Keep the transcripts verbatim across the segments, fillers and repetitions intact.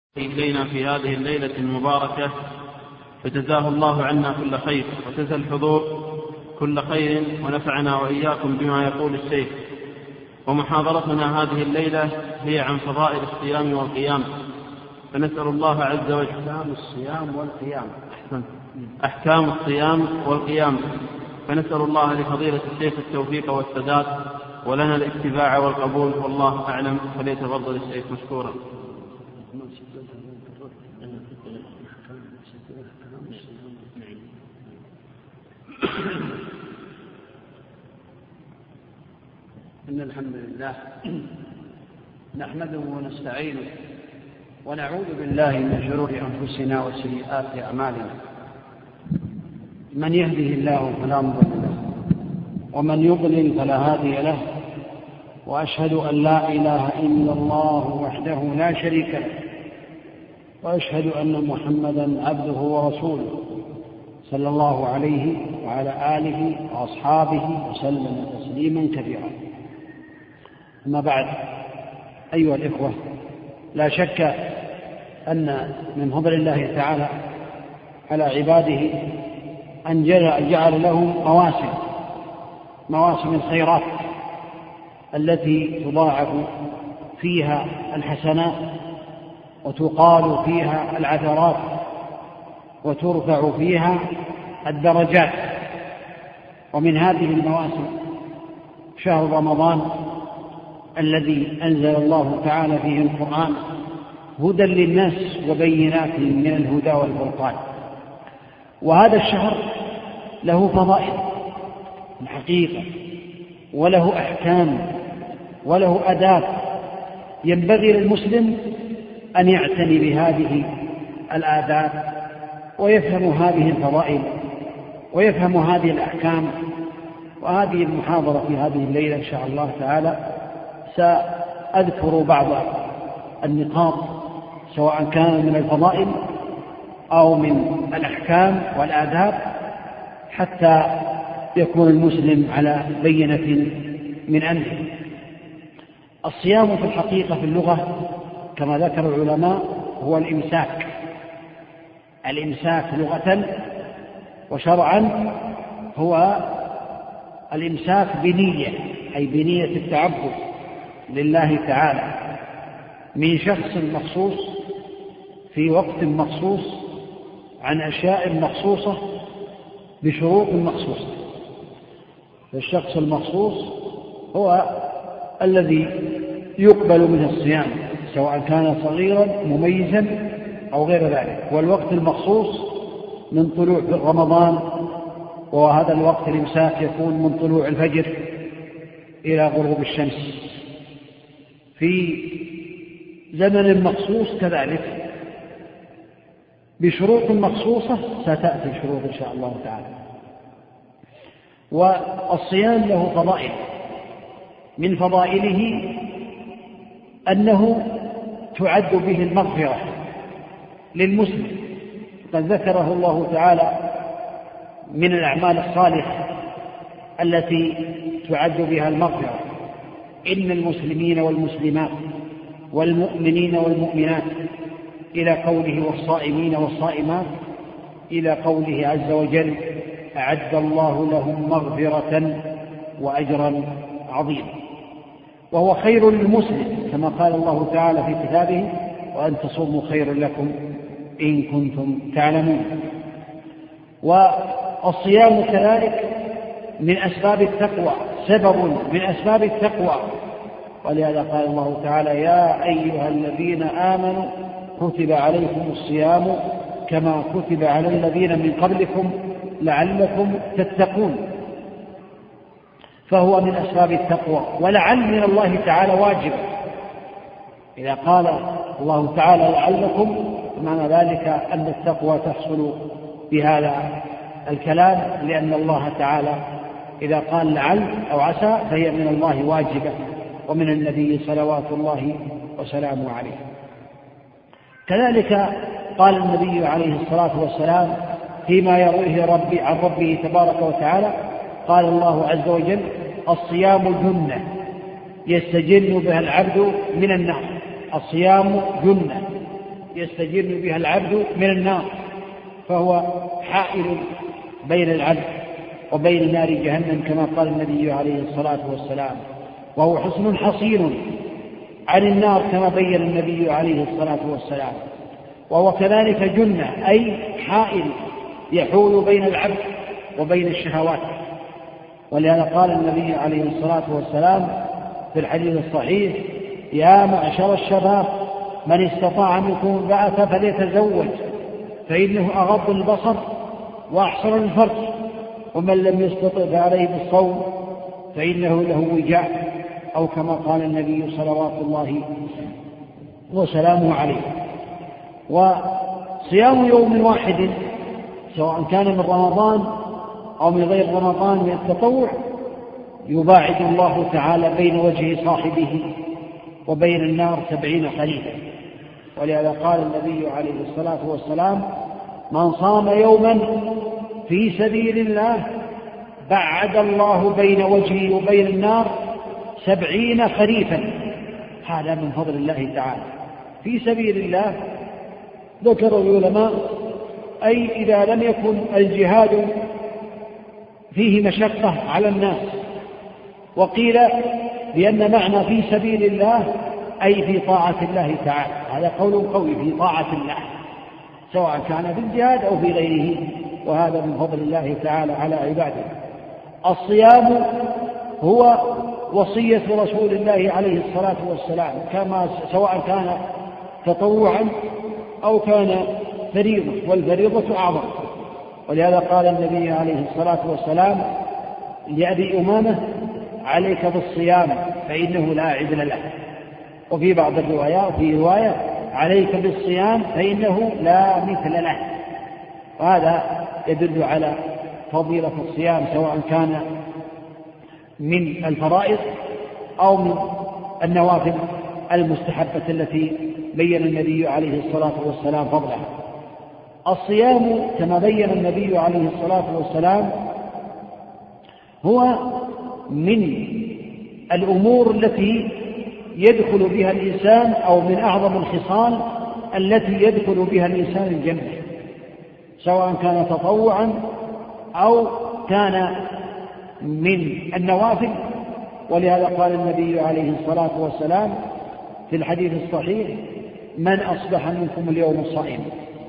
إلينا في هذه الليلة المباركة، فجزاه الله عنا كل خير، وجزى الحضور كل خير، ونفعنا وإياكم بما يقول الشيخ. ومحاضرتنا هذه الليلة هي عن فضائل الصيام والقيام، فنسأل الله عز وجل أحكام الصيام والقيام أحكام الصيام والقيام فنسأل الله لفضيلة الشيخ التوفيق والسداد، ولنا الاتباع والقبول، والله أعلم. فليتفضل الشيخ مشكورا. إن الحمد لله نحمده ونستعينه ونعوذ بالله من شرور أنفسنا وسيئات أعمالنا. من يهده الله فلا مضل له، ومن يضلل فلا هادي له، وأشهد أن لا إله إلا الله وحده لا شريك له، وأشهد أن محمدا عبده ورسوله صلى الله عليه وعلى آله وأصحابه وسلم تسليما كثيرا. أما بعد، أيها الإخوة، لا شك أن من فضل الله تعالى على عباده أن جعل لهم مواسم مواسم الخيرات التي تضاعف فيها الحسنات، وتقال فيها العثرات، وترفع فيها الدرجات. ومن هذه المواسم شهر رمضان الذي أنزل الله تعالى فيه القرآن هدى للناس وبينات من الهدى والفرقان. وهذا الشهر له فضائل الحقيقة، وله أحكام، وله آداب، ينبغي للمسلم أن يعتني بهذه الآداب، ويفهم هذه الفضائل، ويفهم هذه الأحكام. وهذه المحاضرة في هذه الليلة إن شاء الله تعالى سأذكر بعض النقاط، سواء كان من الفضائل أو من الأحكام والآداب، حتى يكون المسلم على بينة من أمره. الصيام في الحقيقة في اللغة كما ذكر العلماء هو الإمساك. الإمساك لغة وشرعا هو الإمساك بنية، أي بنية التعبد لله تعالى من شخص مخصوص في وقت مخصوص عن أشياء مخصوصة بشروط مخصوصة. الشخص المخصوص هو الذي يقبل منه الصيام، سواء كان صغيرا مميزا أو غير ذلك. والوقت المخصوص من طلوع رمضان، وهذا الوقت الإمساك يكون من طلوع الفجر إلى غروب الشمس. في زمن مخصوص كذلك بشروط مخصوصة ستأتي الشروط إن شاء الله تعالى. والصيام له فضائل، من فضائله أنه تعد به المغفرة للمسلم. قد ذكره الله تعالى من الأعمال الصالحة التي تعد بها المغفرة: إن المسلمين والمسلمات والمؤمنين والمؤمنات، إلى قوله والصائمين والصائمات، إلى قوله عز وجل: أعد الله لهم مغفرة وأجرا عظيما. وهو خير للمسلم كما قال الله تعالى في كتابه: وأن تصوموا خير لكم إن كنتم تعلمون. والصيام كذلك من أسباب التقوى، سبب من أسباب التقوى. ولهذا قال الله تعالى: يا أيها الذين آمنوا كتب عليكم الصيام كما كتب على الذين من قبلكم لعلكم تتقون. فهو من أسباب التقوى، ولعل من الله تعالى واجب. إذا قال الله تعالى لعلكم، معنى ذلك أن التقوى تحصل بهذا الكلام، لأن الله تعالى إذا قال لعل أو عسى فهي من الله واجبة، ومن النبي صلوات الله وسلامه عليه. كذلك قال النبي عليه الصلاة والسلام فيما يرويه ربي عن ربه تبارك وتعالى: قال الله عز وجل: الصيام جنة يستجن بها العبد من النار. الصيام جنة يستجير بها العبد من النار، فهو حائل بين العبد وبين نار جهنم كما قال النبي عليه الصلاة والسلام، وهو حصن حصين عن النار كما بين النبي عليه الصلاة والسلام، وهو كذلك جنة أي حائل يحول بين العبد وبين الشهوات. ولهذا قال النبي عليه الصلاة والسلام في الحديث الصحيح: يا معشر الشباب من استطاع منكم الباءة فليتزوج فإنه أغض البصر وأحصر الفرج، ومن لم يستطع فعليه بالصوم فإنه له وجاء، أو كما قال النبي صلوات الله وسلامه عليه. وصيام يوم واحد سواء كان من رمضان أو من غير رمضان من التطوع يباعد الله تعالى بين وجه صاحبه وبين النار سبعين خريفا. ولهذا قال النبي عليه الصلاة والسلام: من صام يوما في سبيل الله بعد الله بين وجهه وبين النار سبعين خريفا. هذا من فضل الله تعالى في سبيل الله. ذكر العلماء أي إذا لم يكن الجهاد فيه مشقة على الناس، وقيل بأن معنى في سبيل الله أي في طاعة الله تعالى. هذا قول قوي، في طاعة الله سواء كان في الجهاد أو في غيره، وهذا من فضل الله تعالى على عباده. الصيام هو وصية رسول الله عليه الصلاة والسلام، كما سواء كان تطوعا أو كان فريضة، والفريضة أعظم. ولهذا قال النبي عليه الصلاة والسلام لأبي أمامة: عليك بالصيام فإنه لا عدل له. وفي بعض الروايات في رواية: عليك بالصيام فإنه لا مثل له. وهذا يدل على فضيلة الصيام سواء كان من الفرائض أو من النوافل المستحبة التي بين النبي عليه الصلاة والسلام فضلها. الصيام كما بين النبي عليه الصلاة والسلام هو من الأمور التي يدخل بها الإنسان، أو من أعظم الخصال التي يدخل بها الإنسان الجنة، سواء كان تطوعا أو كان من النوافل. ولهذا قال النبي عليه الصلاة والسلام في الحديث الصحيح: من أصبح منكم اليوم صائما؟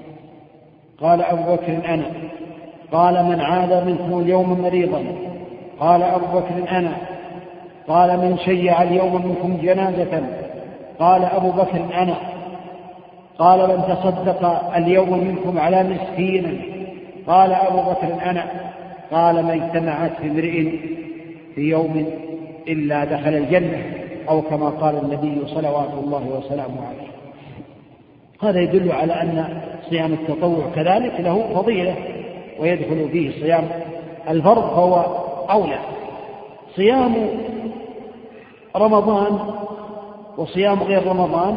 قال أبو بكر: أنا. قال: من عاد منكم اليوم مريضا؟ قال أبو بكر: أنا. قال: من شيع اليوم منكم جنازة؟ قال أبو بكر: أنا. قال: من تصدق اليوم منكم على مسكين؟ قال أبو بكر: أنا. قال: ما اجتمعت في امرئ في يوم إلا دخل الجنة، أو كما قال النبي صلوات الله وسلامه عليه. هذا يدل على أن صيام التطوع كذلك له فضيلة، ويدخل فيه صيام الفرض فهو أولى. صيام رمضان وصيام غير رمضان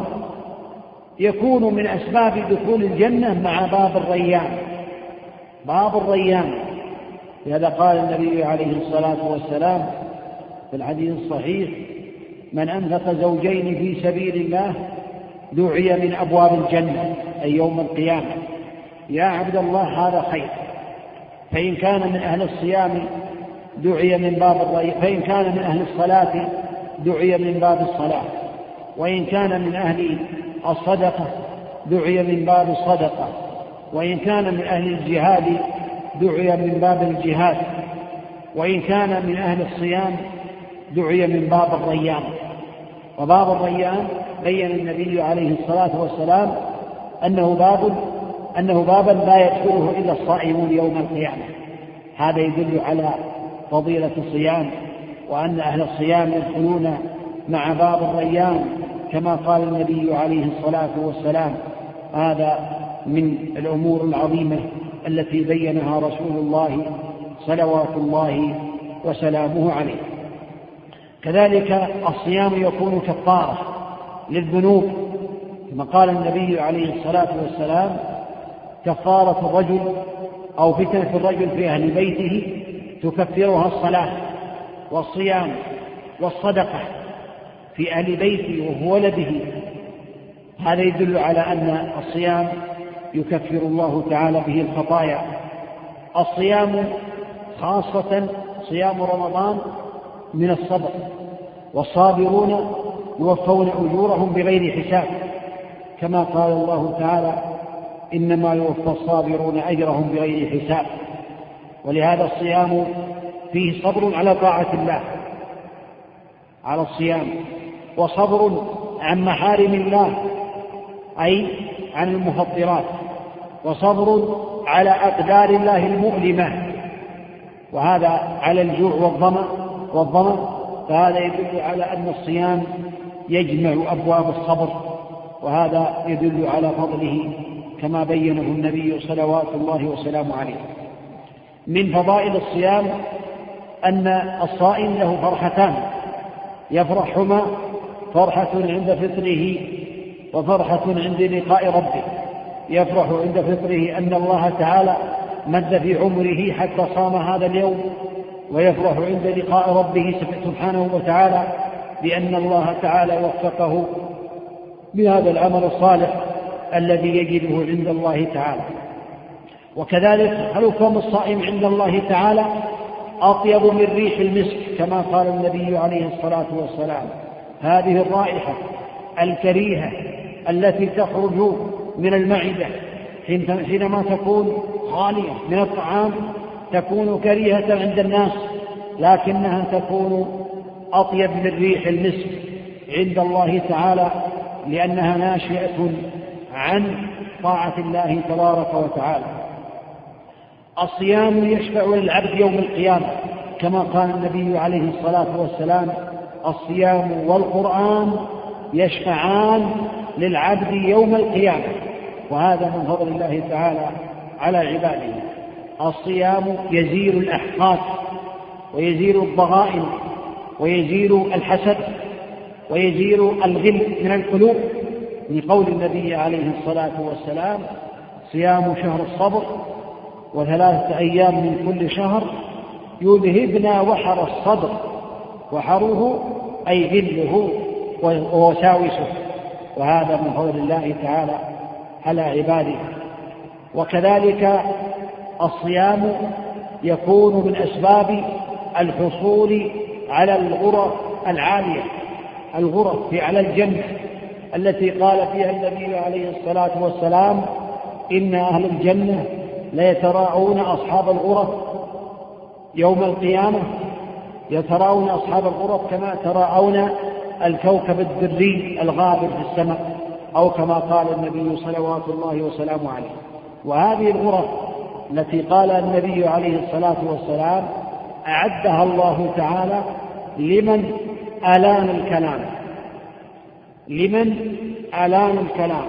يكون من أسباب دخول الجنة مع باب الريان. باب الريان، لهذا قال النبي عليه الصلاة والسلام في الحديث الصحيح: من أنفق زوجين في سبيل الله دعي من أبواب الجنة، أي يوم القيامة. يا عبد الله هذا خير. فإن كان من أهل الصيام دعي من باب الريان، فإن كان من أهل الصلاة دعي من باب الصلاة، وإن كان من أهل الصدقة دعي من باب الصدقة، وإن كان من أهل الجهاد دعي من باب الجهاد، وإن كان من أهل الصيام دعي من باب الريان. وباب الريان بين النبي عليه الصلاة والسلام أنه باب أنه بابا لا يدخله إلا الصائمون يوم القيامة. هذا يدل على فضيلة الصيام، وأن أهل الصيام يدخلون مع باب الريان كما قال النبي عليه الصلاة والسلام. هذا من الأمور العظيمة التي بينها رسول الله صلوات الله وسلامه عليه. كذلك الصيام يكون كفارة للذنوب، كما قال النبي عليه الصلاة والسلام: كفارة الرجل أو فتنة الرجل في أهل بيته تكفرها الصلاة والصيام والصدقة في أهل بيته وفي ولده. هذا يدل على أن الصيام يكفر الله تعالى به الخطايا. الصيام خاصة صيام رمضان من الصبر، والصابرون يوفون أجورهم بغير حساب، كما قال الله تعالى إنما يوفى الصابرون أجرهم بغير حساب. ولهذا الصيام فيه صبر على طاعة الله على الصيام، وصبر عن محارم الله أي عن المفطرات، وصبر على أقدار الله المؤلمة، وهذا على الجوع والظمأ والظمأ فهذا يدل على أن الصيام يجمع أبواب الصبر، وهذا يدل على فضله كما بينه النبي صلوات الله وسلامه عليه. من فضائل الصيام أن الصائم له فرحتان يفرحهما، فرحة عند فطره وفرحة عند لقاء ربه. يفرح عند فطره أن الله تعالى مد في عمره حتى صام هذا اليوم، ويفرح عند لقاء ربه سبحانه وتعالى بأن الله تعالى وفقه بهذا العمل الصالح الذي يجده عند الله تعالى. وكذلك حلفهم الصائم عند الله تعالى أطيب من ريح المسك، كما قال النبي عليه الصلاة والسلام هذه الرائحة الكريهة التي تخرج من المعدة حينما تكون خالية من الطعام تكون كريهة عند الناس، لكنها تكون أطيب من ريح المسك عند الله تعالى، لأنها ناشئة عن طاعة الله تبارك وتعالى. الصيام يشفع للعبد يوم القيامة، كما قال النبي عليه الصلاة والسلام الصيام والقرآن يشفعان للعبد يوم القيامة، وهذا من فضل الله تعالى على عباده. الصيام يزيل الأحقاد ويزيل الضغائن ويزيل الحسد ويزيل الغل من القلوب، من قول النبي عليه الصلاة والسلام صيام شهر الصبر وثلاثة أيام من كل شهر يذهبنا وحر الصدر، وحره أي غله ووساوسه، وهذا من فضل الله تعالى على عباده. وكذلك الصيام يكون من أسباب الحصول على الغرف العالية، الغرف في على الجنة التي قال فيها النبي عليه الصلاة والسلام إن أهل الجنة ليتراءون أصحاب الغرف يوم القيامة، يتراءون أصحاب الغرف كما تراءون الكوكب الدري الغابر في السماء، أو كما قال النبي صلوات الله وسلامه عليه. وهذه الغرف التي قال النبي عليه الصلاة والسلام أعدها الله تعالى لمن ألان الكلام، لمن ألان الكلام،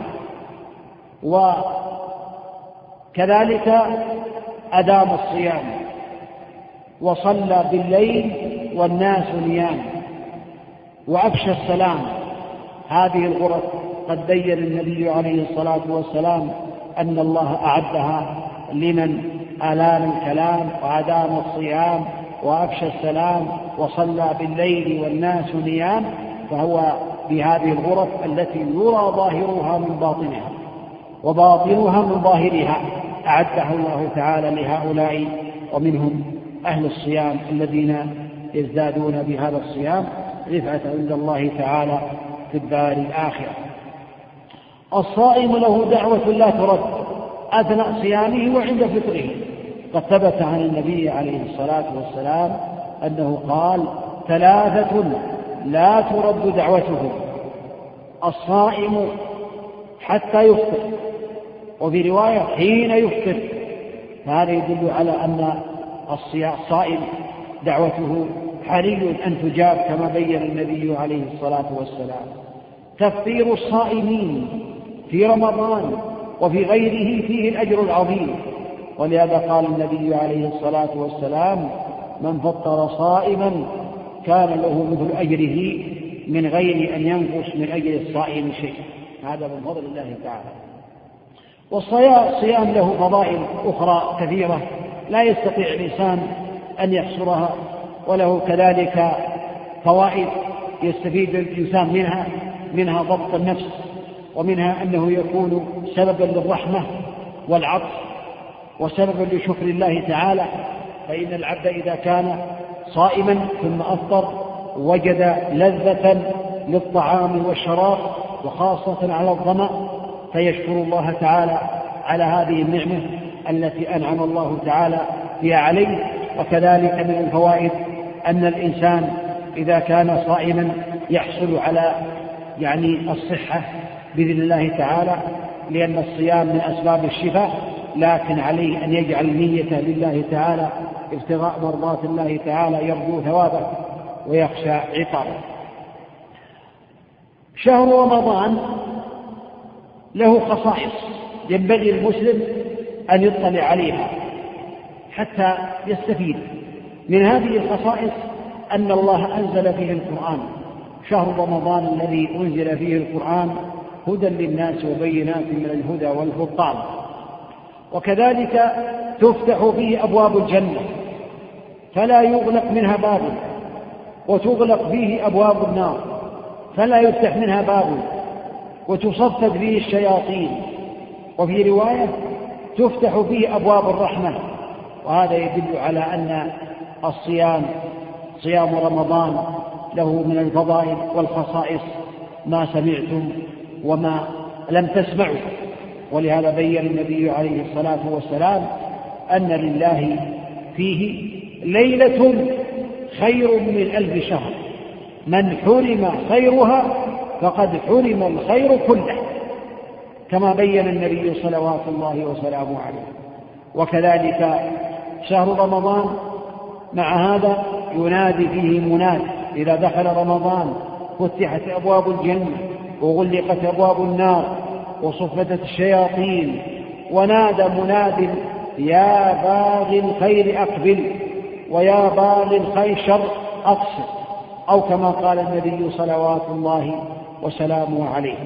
وكذلك أدام الصيام وصلى بالليل والناس نيام وأفشى السلام. هذه الغرف قد بين النبي عليه الصلاة والسلام أن الله أعدها لمن ألان الكلام وأدام الصيام وأفشى السلام وصلى بالليل والناس نيام، فهو بهذه الغرف التي يرى ظاهرها من باطنها وباطنها من ظاهرها أعدها الله تعالى لهؤلاء، ومنهم أهل الصيام الذين يزدادون بهذا الصيام رفعة عند الله تعالى في الدار الآخرة. الصائم له دعوة لا ترد أثناء صيامه وعند فطره، قد ثبت عن النبي عليه الصلاة والسلام أنه قال ثلاثة لا ترد دعوتهم: الصائم حتى يفطر، وفي رواية حين يفطر. فهذا يدل على أن الصائم دعوته حري أن تجاب كما بين النبي عليه الصلاة والسلام. تفطير الصائمين في رمضان وفي غيره فيه الأجر العظيم، ولهذا قال النبي عليه الصلاة والسلام من فطر صائما كان له مثل أجره من غير أن ينقص من أجر الصائم شيء. هذا من فضل الله تعالى. والصيام له فضائل أخرى كثيرة لا يستطيع الإنسان أن يحصرها، وله كذلك فوائد يستفيد الإنسان منها منها ضبط النفس ومنها أنه يكون سببا للرحمة والعطف وسببا لشكر الله تعالى، فإن العبد إذا كان صائما ثم أفطر وجد لذة للطعام والشراب وخاصة على الظمأ فيشكر الله تعالى على هذه النعمة التي أنعم الله تعالى فيها عليه. وكذلك من الفوائد أن الإنسان إذا كان صائما يحصل على يعني الصحة بإذن الله تعالى، لأن الصيام من أسباب الشفاء، لكن عليه أن يجعل نية لله تعالى ابتغاء مرضات الله تعالى، يرجو ثوابه ويخشى عقابه. شهر رمضان له خصائص ينبغي المسلم أن يطلع عليها حتى يستفيد. من هذه الخصائص أن الله أنزل فيه القرآن، شهر رمضان الذي أنزل فيه القرآن هدى للناس وبينات من الهدى والفرقان. وكذلك تفتح فيه أبواب الجنة فلا يغلق منها باب، وتغلق فيه أبواب النار فلا يفتح منها باب، وتصفد فيه الشياطين. وفي رواية تفتح فيه أبواب الرحمة. وهذا يدل على أن الصيام صيام رمضان له من الفضائل والخصائص ما سمعتم وما لم تسمعوا. ولهذا بين النبي عليه الصلاة والسلام أن لله فيه ليلة خير من ألف شهر، من حرم خيرها فقد حرم الخير كله، كما بين النبي صلوات الله وسلامه عليه. وكذلك شهر رمضان مع هذا ينادي فيه مناد، إذا دخل رمضان فتحت أبواب الجنة وغلقت أبواب النار وصفدت الشياطين، ونادى مناد يا باغي الخير أقبل ويا باغي الخير شر أقصر، أو كما قال النبي صلوات الله وسلامه عليه.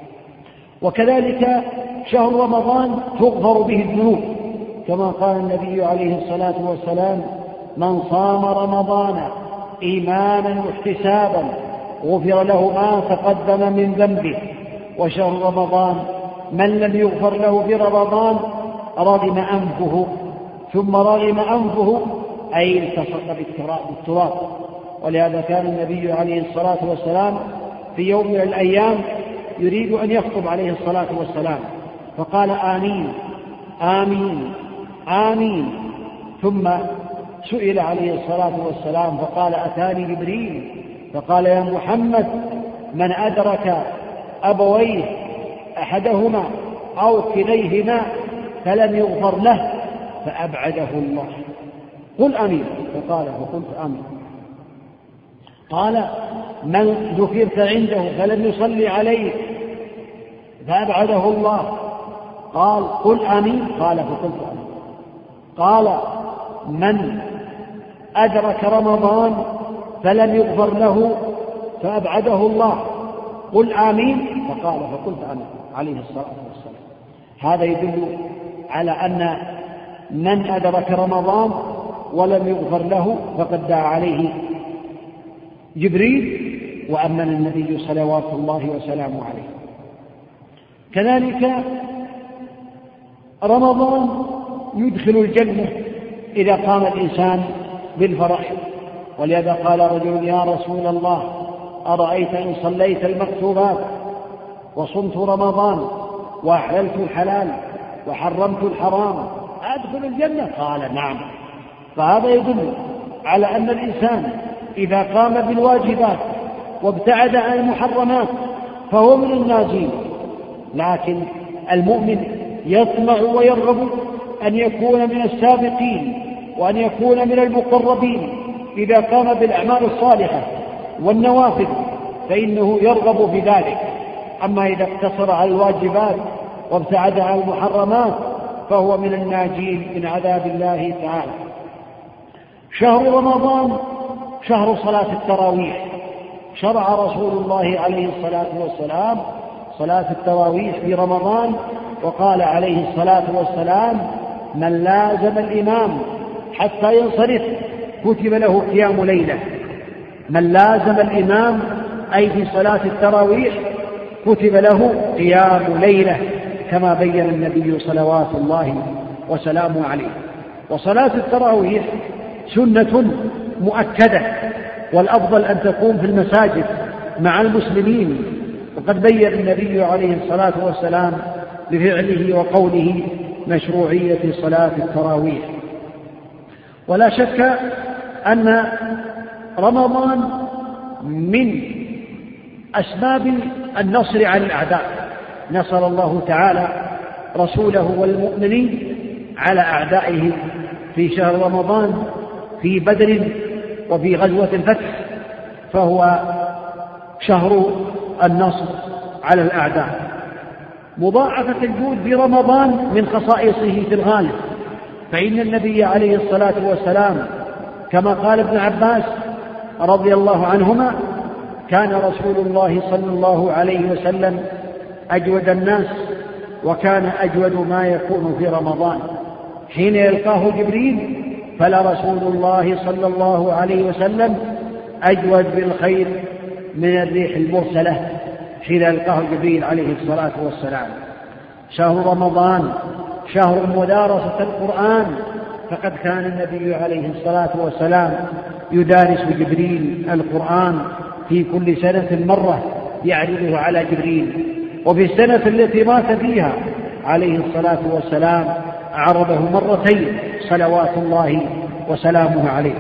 وكذلك شهر رمضان تغفر به الذنوب، كما قال النبي عليه الصلاة والسلام من صام رمضان إيمانا واحتسابا غفر له ما تقدم من ذنبه. وشهر رمضان من لم يغفر له في رمضان رغم أنفه، ثم رغم أنفه أي التصق بالتراب. ولهذا كان النبي عليه الصلاة والسلام في يوم من الأيام يريد أن يخطب عليه الصلاة والسلام فقال آمين آمين آمين، ثم سئل عليه الصلاة والسلام فقال أتاني جبريل فقال يا محمد من أدرك أبويه أحدهما أو كليهما فلم يغفر له فأبعده الله، قل آمين، فقال فقلت آمين. قال من ذكرت عنده فلم يصلي عليه فأبعده الله، قال قل آمين، قال فقلت آمين. قال من أدرك رمضان فلم يغفر له فأبعده الله، قل آمين، فقال فقلت آمين عليه الصلاة والسلام. هذا يدل على أن من أدرك رمضان ولم يغفر له فقد دعا عليه جبريل وأمن النبي صلوات الله وسلامه عليه. كذلك رمضان يدخل الجنة إذا قام الإنسان بالفرائض. ولهذا قال رجل يا رسول الله أرأيت إن صليت المكتوبات وصمت رمضان وأحللت الحلال وحرمت الحرام أدخل الجنة؟ قال نعم. فهذا يدل على أن الإنسان إذا قام بالواجبات وابتعد عن المحرمات فهو من الناجين. لكن المؤمن يطمع ويرغب أن يكون من السابقين وأن يكون من المقربين إذا قام بالأعمال الصالحة والنوافل فإنه يرغب بذلك. أما إذا اقتصر على الواجبات وابتعد عن المحرمات فهو من الناجين من عذاب الله تعالى. شهر رمضان شهر صلاة التراويح. شرع رسول الله عليه الصلاة والسلام صلاة التراويح في رمضان، وقال عليه الصلاة والسلام من لازم الإمام حتى ينصرف كتب له قيام ليلة. من لازم الإمام أي في صلاة التراويح كتب له قيام ليلة كما بين النبي صلوات الله وسلامه عليه. وصلاة التراويح سنة مؤكدة، والأفضل أن تكون في المساجد مع المسلمين، وقد بين النبي عليه الصلاة والسلام بفعله وقوله مشروعية صلاة التراويح. ولا شك أن رمضان من أسباب النصر على الأعداء، نصر الله تعالى رسوله والمؤمنين على أعدائه في شهر رمضان في بدر وفي غزوة الفتح، فهو شهر النصر على الأعداء. مضاعفة الجود في رمضان من خصائصه في الغالب، فإن النبي عليه الصلاة والسلام كما قال ابن عباس رضي الله عنهما: كان رسول الله صلى الله عليه وسلم أجود الناس، وكان أجود ما يكون في رمضان حين يلقاه جبريل، فلرسول الله صلى الله عليه وسلم أجود بالخير من الريح المرسلة حين يلقاه جبريل عليه الصلاة والسلام. شهر رمضان شهر مدارسة القرآن، فقد كان النبي عليه الصلاة والسلام يدارس جبريل القرآن في كل سنة مرة يعرضه على جبريل، وفي السنة التي مات فيها عليه الصلاة والسلام عرضه مرتين صلوات الله وسلامه عليه.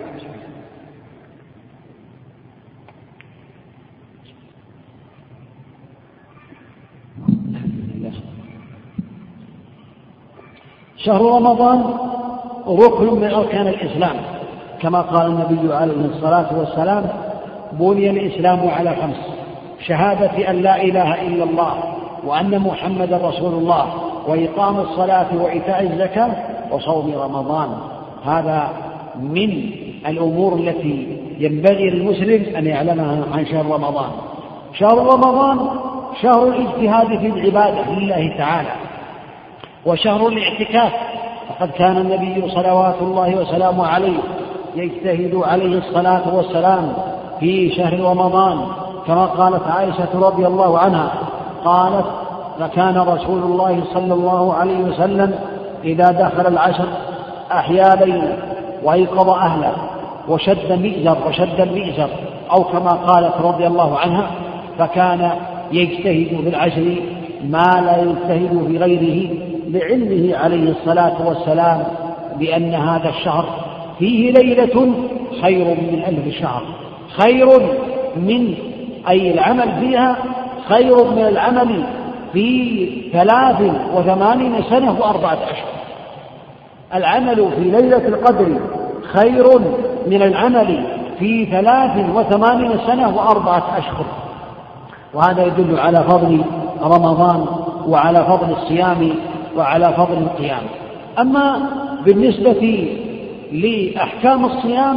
شهر رمضان ركن من أركان الإسلام، كما قال النبي عليه الصلاة والسلام: بني الإسلام على خمس: شهادة أن لا إله إلا الله وأن محمد رسول الله، وإقام الصلاة وإيتاء الزكاة، وصوم رمضان. هذا من الأمور التي ينبغي للمسلم أن يعلمها عن شهر رمضان. شهر رمضان شهر الاجتهاد في العبادة لله تعالى، وشهر الاعتكاف، فقد كان النبي صلوات الله وسلامه عليه يجتهد عليه الصلاة والسلام في شهر رمضان، كما قالت عائشة رضي الله عنها قالت: فكان رسول الله صلى الله عليه وسلم إذا دخل العشر أحيا ليلا وأيقظ أهله وشد مئزر وشد المئزر، أو كما قالت رضي الله عنها: فكان يجتهد في العشر ما لا يجتهد في غيره، لعلمه عليه الصلاة والسلام بأن هذا الشهر فيه ليلة خير من ألف شهر، خير من أي العمل فيها خير من العمل في ثلاث وثمانين سنة وأربعة أشهر. العمل في ليلة القدر خير من العمل في ثلاث وثمانين سنة وأربعة أشهر، وهذا يدل على فضل رمضان وعلى فضل الصيام وعلى فضل القيام. أما بالنسبة لأحكام الصيام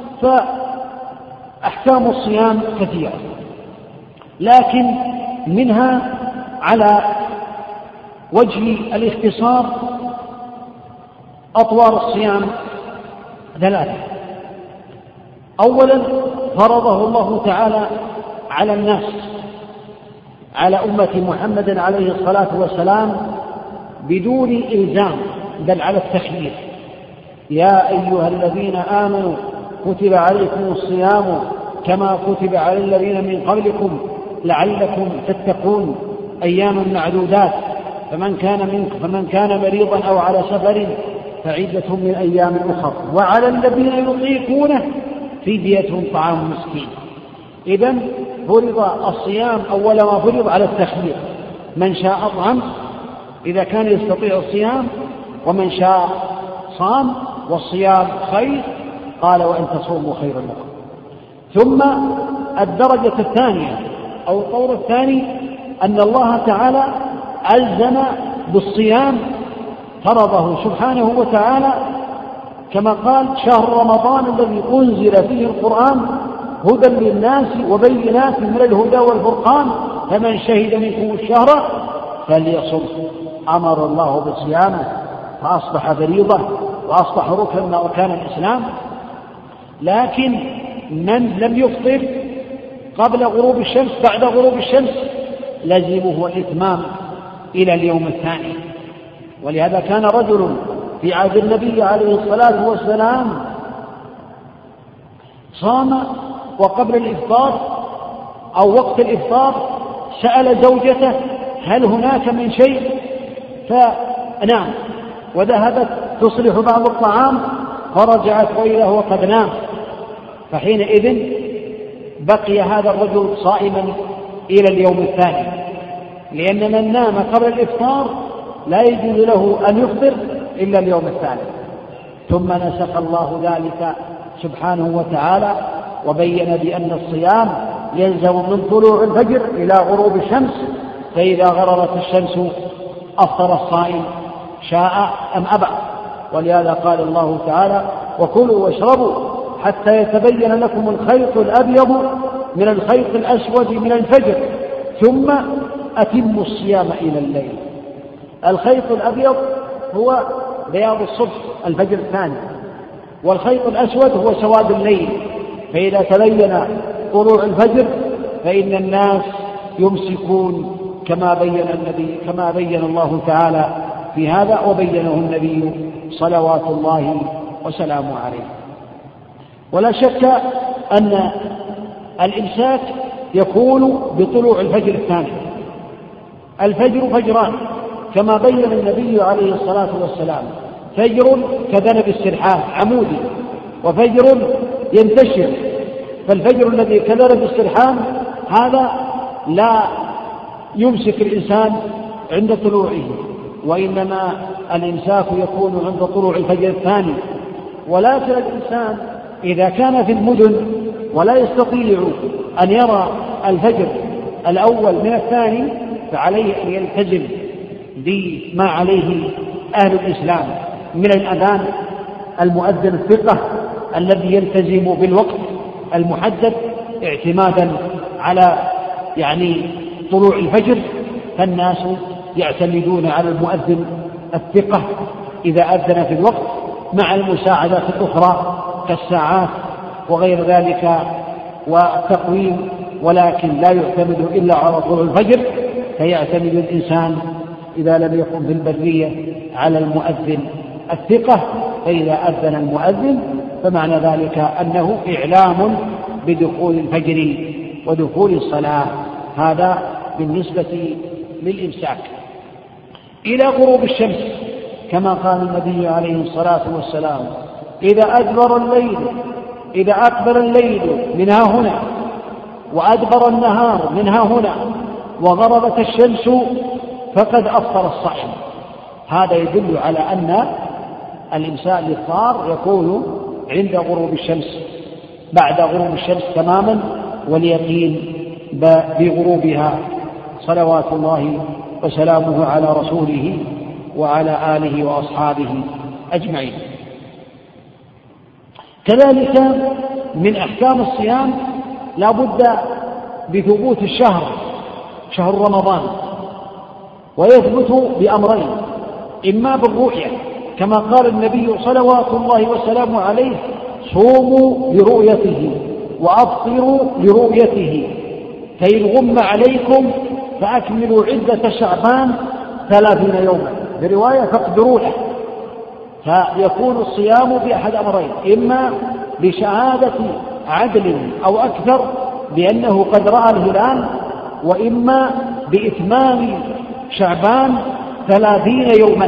فأحكام الصيام كثيرة، لكن منها على وجه الاختصار أطوار الصيام ثلاثة. أولا فرضه الله تعالى على الناس، على أمة محمد عليه الصلاة والسلام بدون إلزام، بل على التخيير: يا أيها الذين آمنوا كتب عليكم الصيام كما كتب على الذين من قبلكم لعلكم تتقون أياما معدودات، فمن كان منكم فمن كان مريضا أو على سفر فعدة من أيام أخر، وعلى الذين يطيقونه فدية طعام مسكين. إذن فرض الصيام أول ما فرض على التخيير: من شاء أطعم إذا كان يستطيع الصيام، ومن شاء صام، والصيام خير، قال: وإن تصوموا خير لكم. ثم الدرجة الثانية أو الطور الثاني أن الله تعالى ألزم بالصيام، فرضه سبحانه وتعالى كما قال: شهر رمضان الذي أنزل فيه القرآن هدى للناس وبينات من الهدى والفرقان فمن شهد منكم الشهر فليصم. أمر الله بصيامه فأصبح فريضة وأصبح ركنا من أركان الإسلام. لكن من لم يفطر قبل غروب الشمس بعد غروب الشمس لزمه الإتمام إلى اليوم الثاني. ولهذا كان رجل في عهد النبي عليه الصلاة والسلام صام وقبل الإفطار أو وقت الإفطار سأل زوجته هل هناك من شيء، فنام، وذهبت تصلح بعض الطعام فرجعت وإذا هو قد نام. فحينئذ بقي هذا الرجل صائما إلى اليوم الثاني، لأن من نام قبل الإفطار لا يجوز له أن يفطر إلا اليوم الثاني. ثم نسخ الله ذلك سبحانه وتعالى وبين بأن الصيام يلزم من طلوع الفجر إلى غروب الشمس، فإذا غربت الشمس أفطر الصائم شاء أم أبى. ولهذا قال الله تعالى وكلوا واشربوا حتى يتبين لكم الخيط الأبيض من الخيط الأسود من الفجر ثم أتموا الصيام إلى الليل. الخيط الأبيض هو بياض الصبح الفجر الثاني، والخيط الأسود هو سواد الليل. فإذا تبين طلوع الفجر فإن الناس يمسكون كما بين النبي كما بين الله تعالى في هذا وبينه النبي صلوات الله وسلامه عليه. ولا شك أن الإمساك يكون بطلوع الفجر الثاني. الفجر فجران كما بين النبي عليه الصلاة والسلام، فجر كذنب السرحان عمودي، وفجر ينتشر. فالفجر الذي كذنب السرحان هذا لا يمسك الإنسان عند طلوعه، وإنما الإمساك يكون عند طلوع الفجر الثاني. ولكن الإنسان إذا كان في المدن ولا يستطيع أن يرى الفجر الأول من الثاني فعليه أن يلتزم بما عليه أهل الإسلام من الأذان، المؤذن الثقة الذي يلتزم بالوقت المحدد اعتمادا على يعني طلوع الفجر. فالناس يعتمدون على المؤذن الثقة إذا أذن في الوقت مع المساعدات الأخرى كالساعات وغير ذلك والتقويم، ولكن لا يعتمد إلا على طلوع الفجر. فيعتمد الإنسان إذا لم يكن في البرية على المؤذن الثقة، فإذا أذن المؤذن فمعنى ذلك أنه إعلام بدخول الفجر ودخول الصلاة. هذا بالنسبة للإمساك. إلى غروب الشمس كما قال النبي عليه الصلاة والسلام إذا أدبر الليل إذا أقبل الليل من ها هنا وأدبر النهار من ها هنا وغربت الشمس فقد أفطر الصائم. هذا يدل على أن الإمساك الإفطار يكون عند غروب الشمس بعد غروب الشمس تماما واليقين بغروبها صلوات الله وسلامه على رسوله وعلى آله وأصحابه أجمعين. كذلك من أحكام الصيام لا بد بثبوت الشهر شهر رمضان، ويثبت بأمرين: إما بالرؤية كما قال النبي صلوات الله وسلامه عليه صوموا لرؤيته وأفطروا لرؤيته، فإن غم عليكم فأكملوا عدة شعبان ثلاثين يوما، برواية فاقدروا له. فيكون الصيام بأحد أمرين: إما بشهادة عدل أو أكثر بأنه قد رأى الهلال، وإما بإتمام شعبان ثلاثين يوما.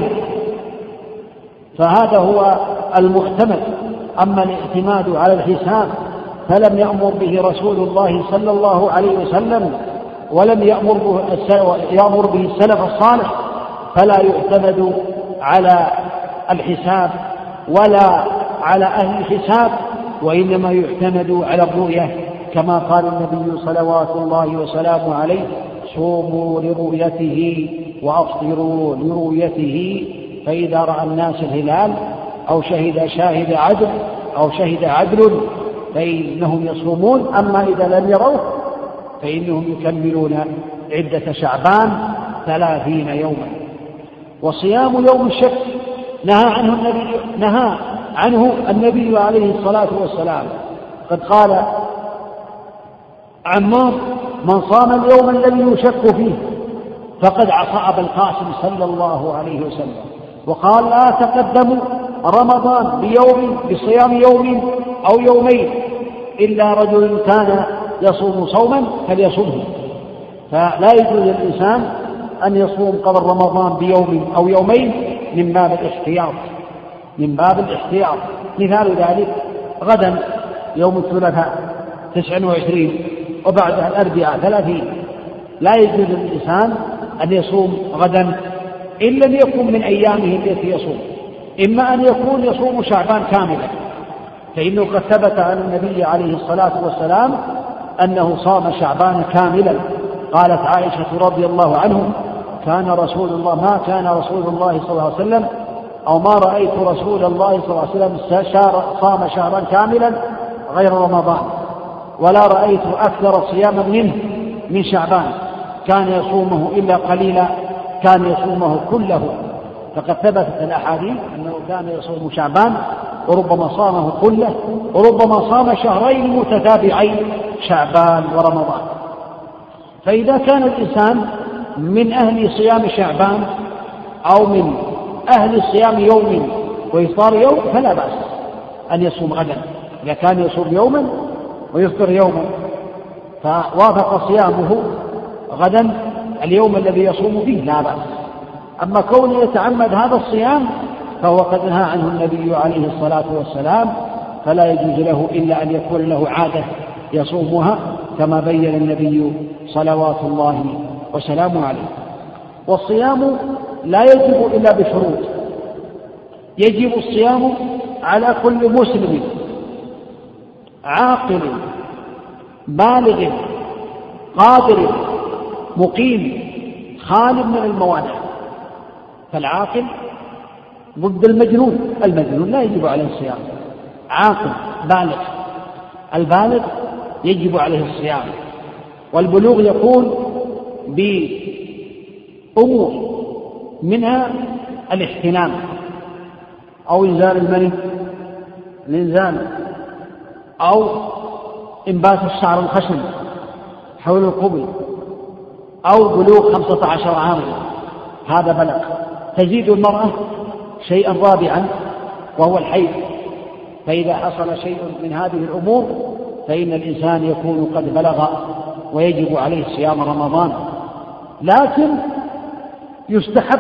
فهذا هو المحتمل. أما الاعتماد على الحساب فلم يأمر به رسول الله صلى الله عليه وسلم ولم يأمر به السلف الصالح، فلا يعتمد على الحساب ولا على أهل الحساب، وإنما يعتمد على الرؤية كما قال النبي صلوات الله وسلامه عليه صوموا لرؤيته وأفطروا لرؤيته، فإذا رأى الناس الهلال أو شهد شاهد عدل أو شهد عدل فإنهم يصومون، أما إذا لم يروه فإنهم يكملون عدة شعبان ثلاثين يوما. وصيام يوم الشك نهى عنه النبي, نهى عنه النبي عليه الصلاة والسلام. قد قال عمار من صام اليوم الذي يشك فيه فقد عصى أبا القاسم صلى الله عليه وسلم، وقال لا تقدموا رمضان بيوم بصيام يوم أو يومين إلا رجل كان يصوم صوما فليصومه. فلا يجوز للإنسان أن يصوم قبل رمضان بيوم أو يومين من باب الاحتياط من باب الاحتياط مثال ذلك غدا يوم الثلاثاء تسع وعشرين وبعدها الأربعاء ثلاثين، لا يجوز للإنسان أن يصوم غدا إن لم يكن من أيامه التي يصوم، إما أن يكون يصوم شعبان كاملا، فإنه قد ثبت عن النبي عليه الصلاة والسلام أنه صام شعبان كاملا. قالت عائشة رضي الله عنه كان رسول الله ما كان رسول الله صلى الله عليه وسلم أو ما رأيت رسول الله صلى الله عليه وسلم صام شهرا كاملا غير رمضان، ولا رأيت أكثر صياما منه من شعبان كان يصومه إلا قليلا كان يصومه كله. فقد ثبتت الأحاديث أنه كان يصوم شعبان وربما صامه كله وربما صام شهرين متتابعين شعبان ورمضان. فإذا كان الإنسان من أهل صيام شعبان أو من أهل صيام يوم وإفطار يوم فلا بأس أن يصوم غدا، إذا كان يصوم يوما ويفطر يوما فوافق صيامه غدا اليوم الذي يصوم فيه لا بأس. أما كونه يتعمد هذا الصيام فهو قد نهى عنه النبي عليه الصلاة والسلام، فلا يجوز له إلا أن يكون له عادة يصومها كما بين النبي صلوات الله وسلامه عليه. والصيام لا يجب إلا بشروط، يجب الصيام على كل مسلم عاقل بالغ قادر مقيم خال من الموانع. فالعاقل ضد المجنون، المجنون لا يجب عليه الصيام، عاقل بالغ، البالغ يجب عليه الصيام. والبلوغ يكون بأمور منها الاحتلام أو إنزال المني الإنزال أو إنبات الشعر الخشن حول القبل أو بلوغ خمسة عشر عاما، هذا بلغ. تزيد المرأة شيئا رابعا وهو الحيض، فإذا حصل شيء من هذه الأمور فإن الإنسان يكون قد بلغ ويجب عليه صيام رمضان. لكن يستحب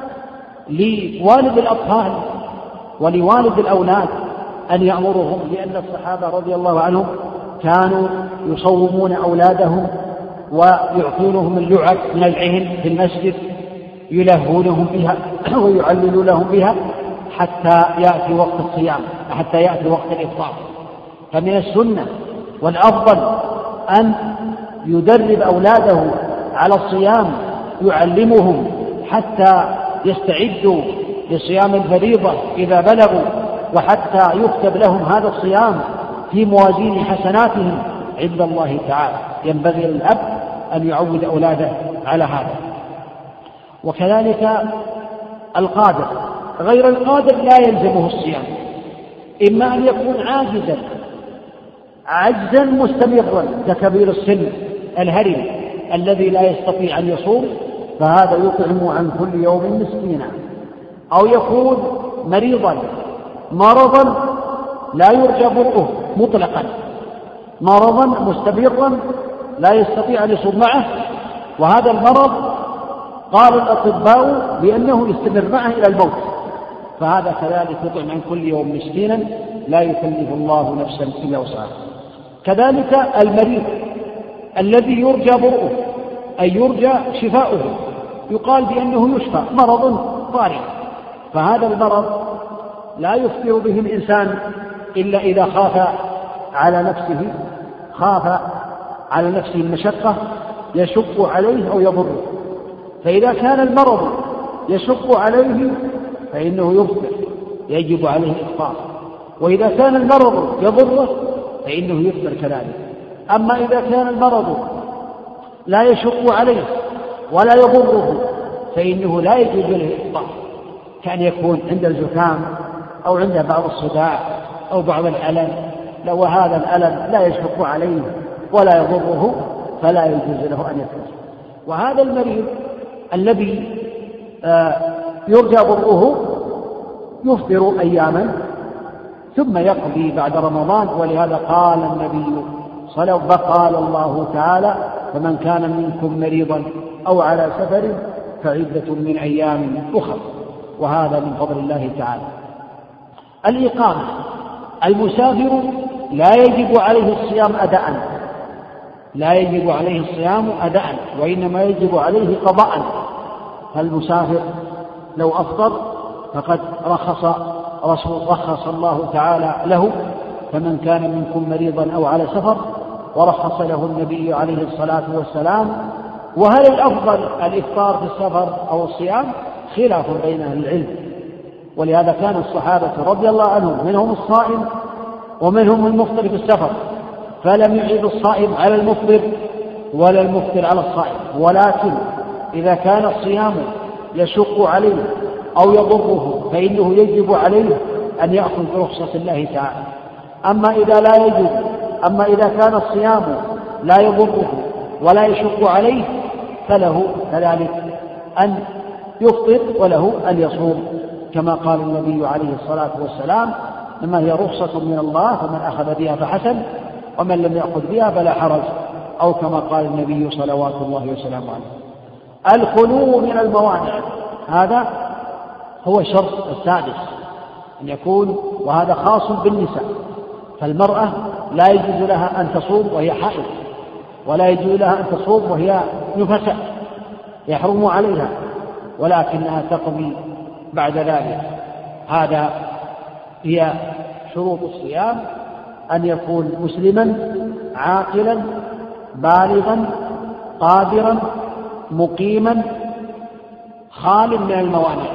لوالد الأطفال ولوالد الأولاد أن يأمرهم، لأن الصحابة رضي الله عنهم كانوا يصومون أولادهم ويعطونهم اللعب من العهن في المسجد يلهونهم بها ويعللوا لهم بها حتى يأتي وقت الصيام حتى يأتي وقت الإفطار. فمن السنة والأفضل أن يدرب أولاده على الصيام، يعلمهم حتى يستعدوا لصيام الفريضة إذا بلغوا، وحتى يكتب لهم هذا الصيام في موازين حسناتهم عند الله تعالى. ينبغي للأب أن يعود أولاده على هذا. وكذلك القادر، غير القادر لا يلزمه الصيام، إما أن يكون عاجزا عجزا مستمرا ككبير السن الهرم الذي لا يستطيع أن يصوم، فهذا يطعم عن كل يوم مسكينا، أو يكون مريضا مرضا لا يرجى برؤه مطلقا، مرضا مستمرا لا يستطيع أن يصوم معه، وهذا المرض قال الأطباء بأنه يستمر معه إلى الموت، فهذا كذلك يطعم عن كل يوم مسكينا لا يكلف الله نفسا إلا وسعها. كذلك المريض الذي يرجى برؤه أي يرجى شفاؤه، يقال بأنه يشفى مرض طارئ، فهذا المرض لا يفطر به الإنسان إلا إذا خاف على نفسه خاف على نفسه المشقة يشق عليه أو يضره. فإذا كان المرض يشق عليه فإنه يفطر يجب عليه الإفطار، وإذا كان المرض يضره فإنه يفطر كذلك. أما إذا كان المرض لا يشق عليه ولا يضره فإنه لا يجوز له الإفطار، كان يكون عند الزكام أو عند بعض الصداع أو بعض الألم، لو هذا الألم لا يشق عليه ولا يضره فلا يجوز له أن يفطر. وهذا المريض الذي يرجى برؤه يفطر أياما ثم يقضي بعد رمضان. ولهذا قال النبي صلى الله عليه وسلم قال الله تعالى فمن كان منكم مريضا أو على سفر فعدة من أيام أخر، وهذا من فضل الله تعالى. الإقامة، المسافر لا يجب عليه الصيام أداء، لا يجب عليه الصيام أداء وإنما يجب عليه قضاء. فالمسافر لو أفطر فقد رخص رسول رخص الله تعالى له فمن كان منكم مريضا أو على سفر، ورخص له النبي عليه الصلاة والسلام. وهل الأفضل الإفطار في السفر أو الصيام؟ خلاف بين أهل العلم، ولهذا كان الصحابة رضي الله عنهم منهم الصائم ومنهم المفطر في السفر، فلم يعيب الصائم على المفطر ولا المفطر على الصائم. ولكن إذا كان الصيام يشق عليه أو يضره فإنه يجب عليه أن يأخذ برخصة الله تعالى. أما إذا لا يجب أما إذا كان الصيام لا يضره ولا يشق عليه فله كذلك أن يفطر وله أن يصوم، كما قال النبي عليه الصلاة والسلام إنما هي رخصة من الله فمن أخذ بها فحسن ومن لم يأخذ بها فلا حرج، أو كما قال النبي صلوات الله وسلامه عليه. الخلو من الموانع، هذا هو الشرط السادس أن يكون، وهذا خاص بالنساء. فالمرأة لا يجوز لها أن تصوم وهي حائض، ولا يجوز لها أن تصوم وهي نفساء يحرم عليها، ولكنها تقضي بعد ذلك. هذا هي شروط الصيام: أن يكون مسلما عاقلا بالغا قادرا مقيما خال من الموانع.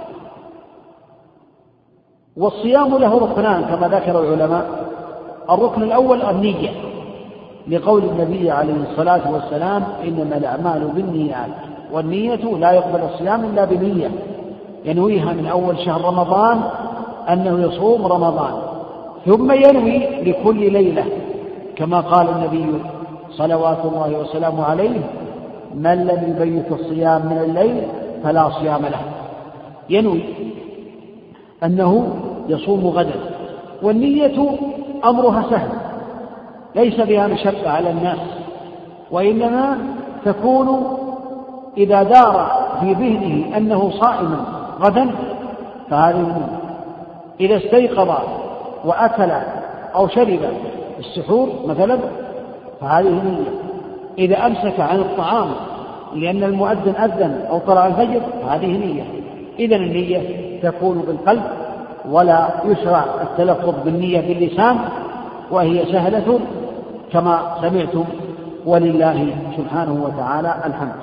والصيام له ركنان كما ذكر العلماء. الركن الأول النية، لقول النبي عليه الصلاة والسلام إنما الأعمال بالنيات، والنية لا يقبل الصيام إلا بنية ينويها من أول شهر رمضان أنه يصوم رمضان، ثم ينوي لكل ليلة كما قال النبي صلوات الله وسلامه عليه من لم يبيت الصيام من الليل فلا صيام له. ينوي أنه يصوم غدا. والنية أمرها سهل ليس بها مشقة على الناس، وإنما تكون إذا دار في ذهنه أنه صائم غدا فهذه النية. إذا استيقظ وأكل أو شرب السحور مثلا فهذه نية. إذا أمسك عن الطعام لأن المؤذن أذن أو طلع الفجر فهذه نية. إذن النية تكون بالقلب ولا يشرع التلفظ بالنية باللسان، وهي سهلة كما سمعتم ولله سبحانه وتعالى الحمد.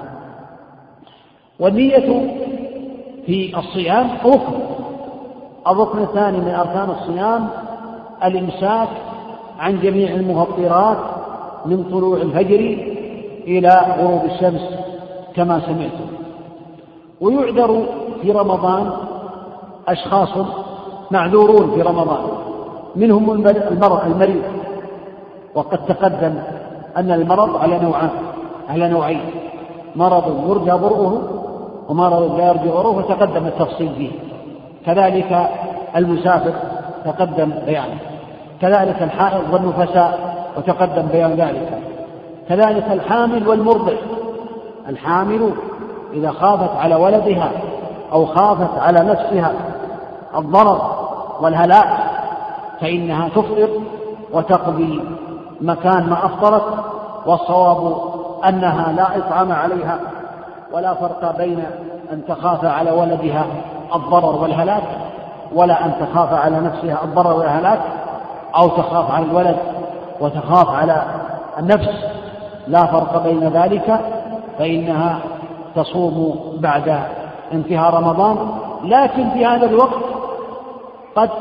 والنية في الصيام ركن. الركن الثاني من أركان الصيام الإمساك عن جميع المفطرات من طلوع الفجر إلى غروب الشمس كما سمعتم. ويعذر في رمضان أشخاص معذورون في رمضان، منهم المرض المريض، وقد تقدم أن المرض على نوعان على نوعين: مرض يرجى برؤه ومرض لا يرجى برؤه، وتقدم التفصيل فيه. كذلك المسافر تقدم بيانه، كذلك الحائض والنفساء وتقدم بيان ذلك، كذلك الحامل والمرضع. الحامل إذا خافت على ولدها أو خافت على نفسها الضرر والهلاك فإنها تفطر وتقضي مكان ما أفطرت. والصواب أنها لا إطعام عليها، ولا فرق بين أن تخاف على ولدها الضرر والهلاك ولا أن تخاف على نفسها الضرر والهلاك، أو تخاف على الولد وتخاف على النفس، لا فرق بين ذلك، فإنها تصوم بعد انتهاء رمضان. لكن في هذا الوقت قد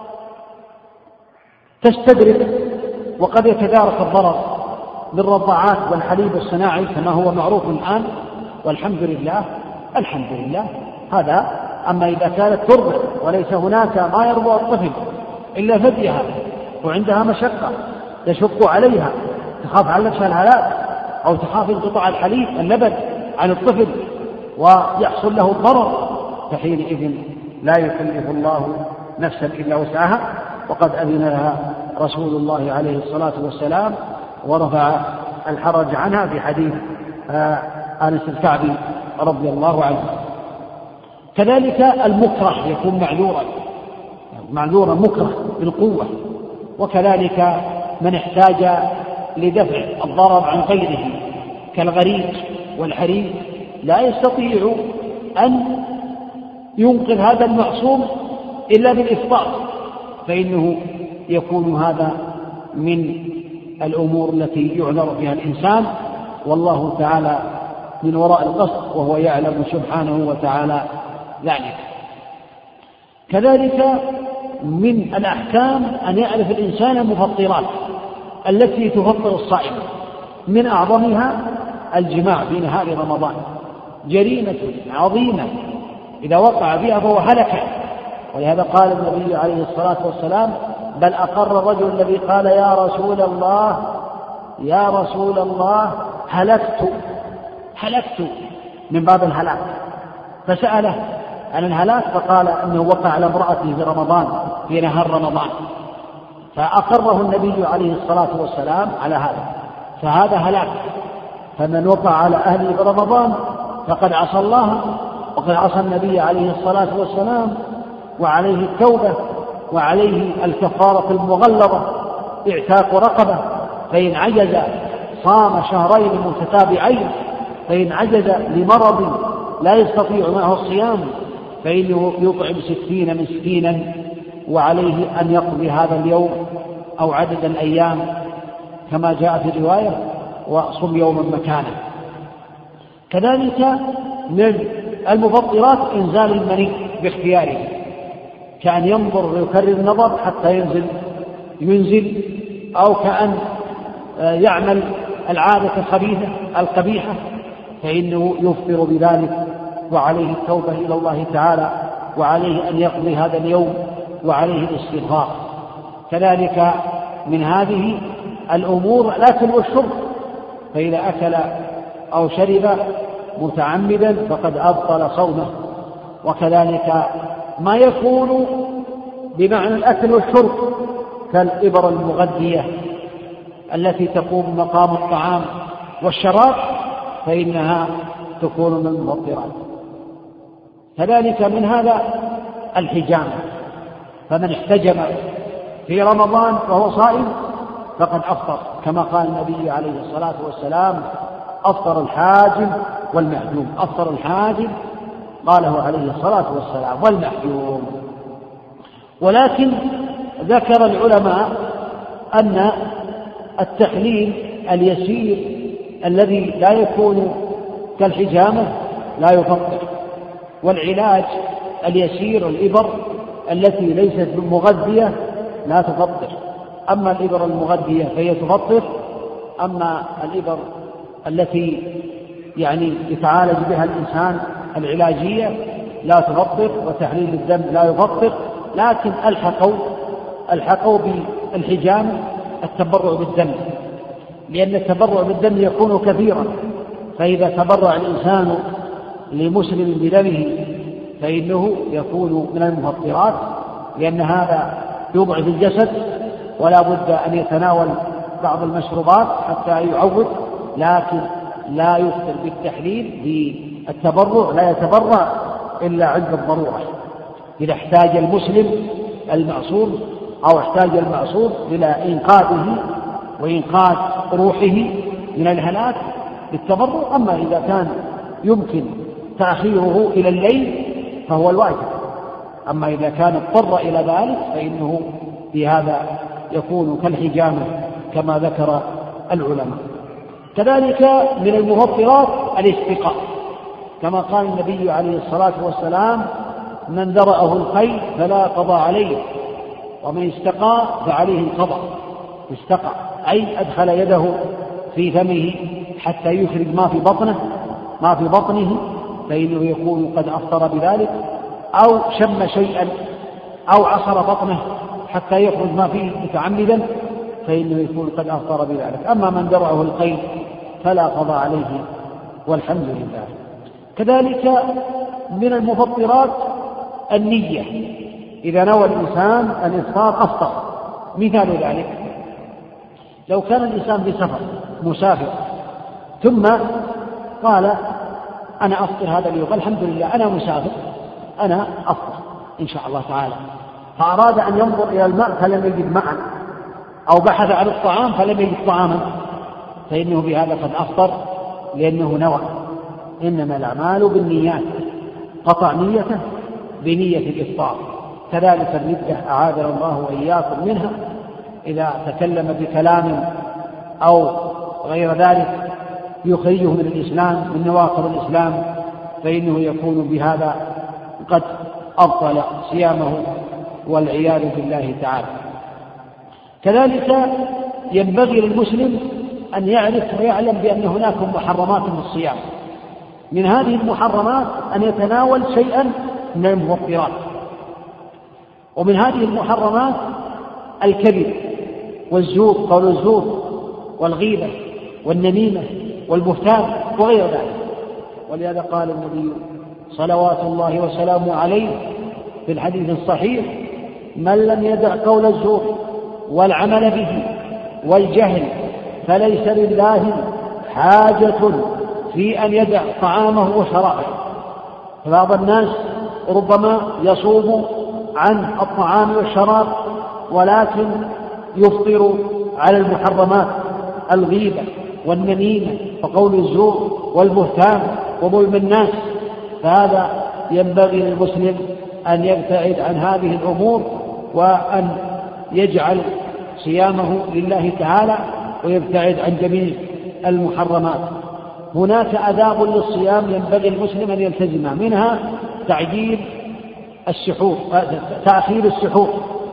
تستدرك وقد يتدارك الضرر بالرضاعات والحليب الصناعي كما هو معروف الآن، والحمد لله الحمد لله هذا. أما إذا كانت ترضع وليس هناك ما يرضع الطفل إلا ثديها وعندها مشقة يشق عليها تخاف على نفسها الهلاك أو تخاف انقطاع الحليب اللبن عن الطفل ويحصل له الضرر، فحينئذ لا يكلف الله نفسا إلا وسعها، وقد أذن لها رسول الله عليه الصلاة والسلام ورفع الحرج عنها في حديث أنس الكعبي رضي الله عنه. كذلك المكره يكون معذورا معذورا مكره بالقوة، وكذلك من احتاج لدفع الضرر عن غيره كالغريق والحريق لا يستطيع أن ينقذ هذا المعصوم إلا بالإفطار، فإنه يكون هذا من الأمور التي يعذر فيها الإنسان، والله تعالى من وراء القصد وهو يعلم سبحانه وتعالى ذلك. كذلك من الأحكام أن يعرف الإنسان المفطرات التي تفطر الصائم، من أعظمها الجماع في نهار رمضان، جريمة عظيمة إذا وقع فيها فهو هلك، ولهذا قال النبي عليه الصلاة والسلام: بل أقر الرجل الذي قال يا رسول الله يا رسول الله هلكت هلكت من باب الهلاك، فسأله عن الهلاك فقال إنه وقع على امرأته في رمضان في نهار رمضان، فأقره النبي عليه الصلاة والسلام على هذا، فهذا هلاك. فمن وقع على أهله في رمضان فقد عصى الله وقد عصى النبي عليه الصلاة والسلام، وعليه التوبة وعليه الكفارة المغلظة اعتاق رقبة، فإن عجز صام شهرين متتابعين، فإن عجز لمرض لا يستطيع معه الصيام فإنه يطعم ستين مسكينا، وعليه أن يقضي هذا اليوم أو عدد الأيام كما جاء في الرواية وصم يوما مكانه. كذلك من المفطرات إنزال المني باختياره، كأن ينظر ويكرر النظر حتى ينزل ينزل أو كأن يعمل العادة الخبيثة القبيحة، فإنه يفطر بذلك، وعليه التوبة إلى الله تعالى، وعليه أن يقضي هذا اليوم، وعليه الاستغفار. كذلك من هذه الأمور الأكل والشرب، فإذا أكل أو شرب متعمدا فقد أبطل صومه. وكذلك ما يكون بمعنى الأكل والشرب كالإبر المغذية التي تقوم مقام الطعام والشراب، فإنها تكون من المفطرات. كذلك من هذا الحجامة، فمن احتجم في رمضان وهو صائم فقد أفطر، كما قال النبي عليه الصلاة والسلام: أفطر الحاجم والمحجوم. أفطر الحاجم قاله عليه الصلاة والسلام والمحجوم. ولكن ذكر العلماء أن التحليل اليسير الذي لا يكون كالحجامة لا يفطر، والعلاج اليسير الإبر التي ليست مغذية لا تفطر. أما الإبر المغذية فهي تفطر، أما الإبر التي يعني يتعالج بها الإنسان العلاجية لا تفطر، وتحليل الدم لا يفطر. لكن الحقوا الحقوا بالحجامة التبرع بالدم، لأن التبرع بالدم يكون كثيرا، فإذا تبرع الإنسان لمسلم بدمه فإنه يكون من المفطرات، لأن هذا يضعف الجسد ولا بد أن يتناول بعض المشروبات حتى يعوض، لكن لا يفطر بالتحليل بالتبرع، لا يتبرع إلا عند الضرورة، إذا احتاج المسلم المعصوم أو احتاج المعصوم إلى إنقاذه وإنقاذ روحه من الهلاك بالتبرع. أما إذا كان يمكن تأخيره إلى الليل فهو الواجب، أما إذا كان اضطر إلى ذلك فإنه في هذا يكون كالحجامة كما ذكر العلماء. كذلك من المفطرات الاستقاء، كما قال النبي عليه الصلاة والسلام: من درأه القيء فلا قضى عليه، ومن استقى فعليه القضاء. استقى أي أدخل يده في فمه حتى يخرج ما في بطنه ما في بطنه فإنه يكون قد أفطر بذلك، أو شم شيئا أو عصر بطنه حتى يخرج ما فيه متعمدا فإنه يكون قد أفطر بذلك. أما من درعه القيء فلا قضاء عليه والحمد لله. كذلك من المفطرات النية، إذا نوى الإنسان الإفطار أفطر. مثال ذلك لو كان الإنسان بسفر مسافر ثم قال أنا أفطر هذا اليوم، الحمد لله أنا مسافر أنا أفطر إن شاء الله تعالى، فأراد أن ينظر إلى الماء فلم يجد ماء، أو بحث عن الطعام فلم يجد طعاما، فإنه بهذا قد أفطر لأنه نوى. إنما الأعمال بالنيات، قطع نيته بنية الإفطار. كذلك الردة أعاذنا الله وإياكم منها، إذا تكلم بكلام أو غير ذلك يخرجه من الإسلام من نواقض الإسلام فإنه يكون بهذا قد أبطل صيامه والعياذ بالله تعالى. كذلك ينبغي للمسلم أن يعرف ويعلم بأن هناك محرمات في الصيام. من هذه المحرمات أن يتناول شيئا من المفطرات، ومن هذه المحرمات الكذب والزور، قول الزور والغيبة والنميمة والبهتان وغير ذلك. ولهذا قال النبي صلوات الله وسلامه عليه في الحديث الصحيح: من لم يدع قول الزور والعمل به والجهل فليس لله حاجة في أن يدع طعامه وشرابه. فبعض الناس ربما يصوم عن الطعام والشراب ولكن يفطر على المحرمات: الغيبة والنميمة وقول الزور والبهتان وظلم الناس. فهذا ينبغي للمسلم أن يبتعد عن هذه الأمور وأن يجعل صيامه لله تعالى ويبتعد عن جميع المحرمات. هناك آداب للصيام ينبغي المسلم أن يلتزمها، منها تعجيل السحور، تأخير السحور،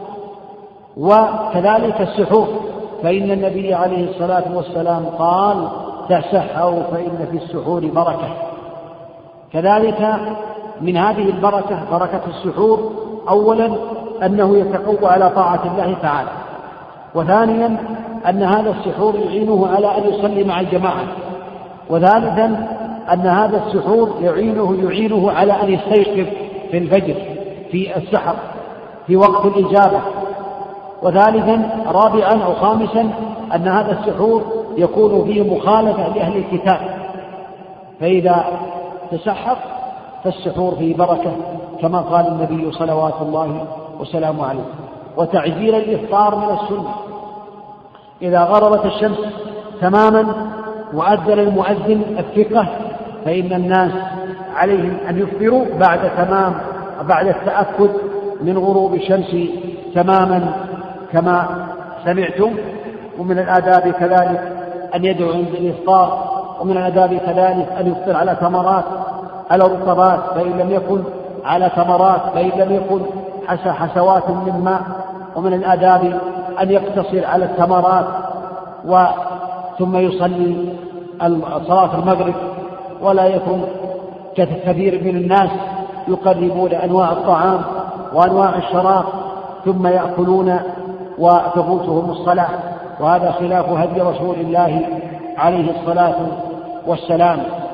وكذلك السحور، فإن النبي عليه الصلاة والسلام قال: تسحروا فإن في السحور بركة. كذلك من هذه البركة بركة السحور أولا أنه يتقوى على طاعة الله تعالى، وثانيا أن هذا السحور يعينه على أن يصلي مع الجماعة، وثالثا أن هذا السحور يعينه يعينه على أن يستيقظ في الفجر في السحر في وقت الإجابة، وثالثا رابعا أو خامسا أن هذا السحور يكون فيه مخالفة لأهل الكتاب، فإذا تسحر فالسحور فيه بركة كما قال النبي صلوات الله وسلامه عليه. وتعجيل الإفطار من السنة، إذا غربت الشمس تماما وأذن المؤذن الثقة فإن الناس عليهم أن يفطروا بعد تمام بعد التأكد من غروب الشمس تماما كما سمعتم. ومن الآداب كذلك أن يدعو عند الإفطار، ومن الآداب كذلك أن يفطر على تمرات على رطبات، فإن لم يكن على تمرات فإن لم يكن حسى حسوات من ماء. ومن الآداب أن يقتصر على التمرات و ثم يصلي صلاة المغرب، ولا يكن كثير من الناس يقربون أنواع الطعام وأنواع الشراب ثم يأكلون وتفوتهم الصلاة، وهذا خلاف هدي رسول الله عليه الصلاة والسلام.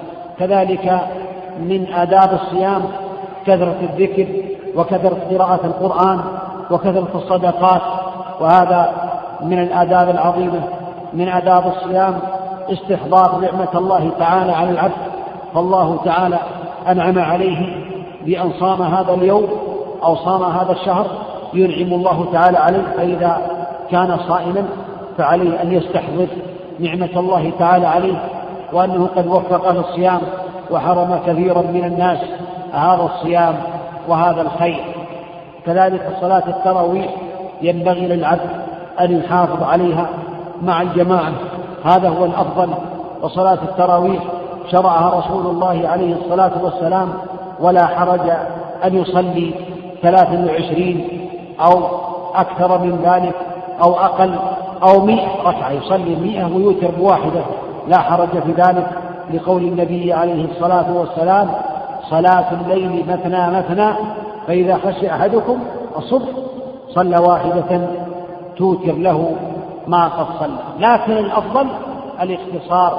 كذلك من آداب الصيام كثرة الذكر وكثرة قراءة القرآن وكثرة الصدقات، وهذا من الآداب العظيمة. من آداب الصيام استحضار نعمة الله تعالى على العبد، فالله تعالى أنعم عليه بأن صام هذا اليوم أو صام هذا الشهر، ينعم الله تعالى عليه، فإذا كان صائما فعليه أن يستحضر نعمة الله تعالى عليه، وأنه قد وفق للصيام وحرم كثيرا من الناس هذا الصيام وهذا الخير. كذلك صلاة التراويح ينبغي للعبد أن يحافظ عليها مع الجماعة، هذا هو الأفضل. وصلاة التراويح شرعها رسول الله عليه الصلاة والسلام، ولا حرج أن يصلي ثلاثا وعشرين أو أكثر من ذلك أو أقل أو مئة ركعة، يصلي مئة ويوتر بواحدة، لا حرج في ذلك، لقول النبي عليه الصلاة والسلام: صلاة الليل مثنى مثنى فإذا خشي أحدكم الصبح صلى واحدة توتر له ما قد صلى. لكن الأفضل الاقتصار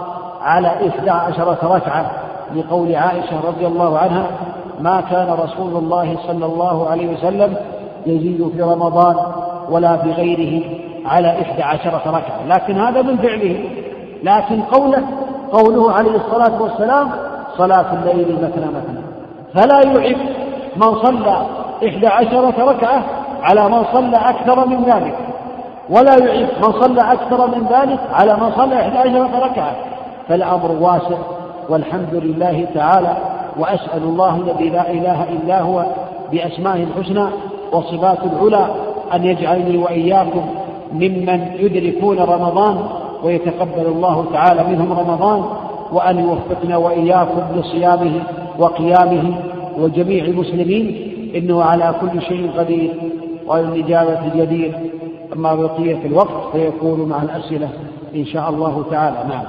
على إحدى عشرة ركعة، لقول عائشة رضي الله عنها: ما كان رسول الله صلى الله عليه وسلم يزيد في رمضان ولا بغيره على إحدى عشرة ركعة. لكن هذا من فعله، لكن قوله قوله عليه الصلاة والسلام: صلاة الليل مثنى مثنى، فلا يعب من صلى إحدى عشرة ركعة على من صلى أكثر من ذلك، ولا يعب من صلى أكثر من ذلك على من صلى إحدى عشرة ركعة. فالأمر واسع والحمد لله تعالى. وأسأل الله الذي لا إله إلا هو بأسمائه الحسنى وصفات العلى أن يجعلني وإياكم ممن يدركون رمضان ويتقبل الله تعالى منهم رمضان، وأن يوفقنا وإياكم لصيامه وقيامه وجميع المسلمين، إنه على كل شيء قدير والإجابة جدير. أما بقية الوقت فيكون مع الأسئلة إن شاء الله تعالى. نعم.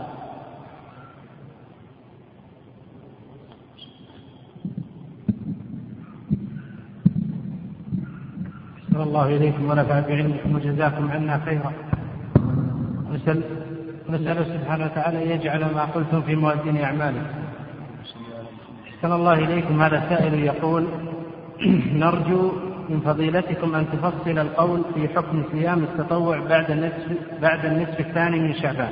أحسن الله إليكم ونفع بعلمكم وجزاكم عنا خيرا. نسأل نسأل سبحانه وتعالى يجعل ما قلتم في موازين أعمالكم. أحسن الله إليكم. هذا سائل يقول: نرجو من فضيلتكم أن تفصل القول في حكم صيام التطوع بعد النصف, بعد النصف الثاني من شعبان.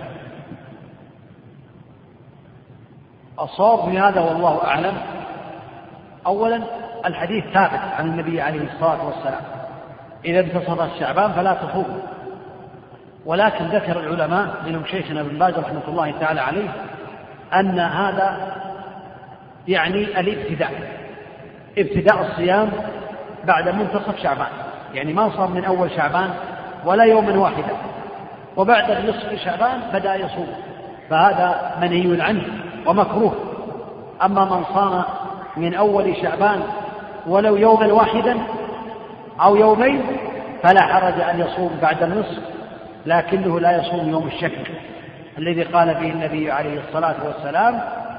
الصواب من هذا والله أعلم: أولا الحديث ثابت عن النبي عليه الصلاة والسلام: إذا انتصف شعبان فلا تصوموا. ولكن ذكر العلماء منهم شيخنا ابن باز رحمة الله تعالى عليه أن هذا يعني الابتداء ابتداء الصيام بعد منتصف شعبان، يعني ما صار من أول شعبان ولا يوما واحدا، وبعد نصف شعبان بدأ يصوم، فهذا منهي عنه ومكروه. أما من صام من أول شعبان ولو يوما واحدا أو يومين فلا حرج أن يصوم بعد النصف، لكنه لا يصوم يوم الشك الذي قال فيه النبي عليه الصلاة والسلام،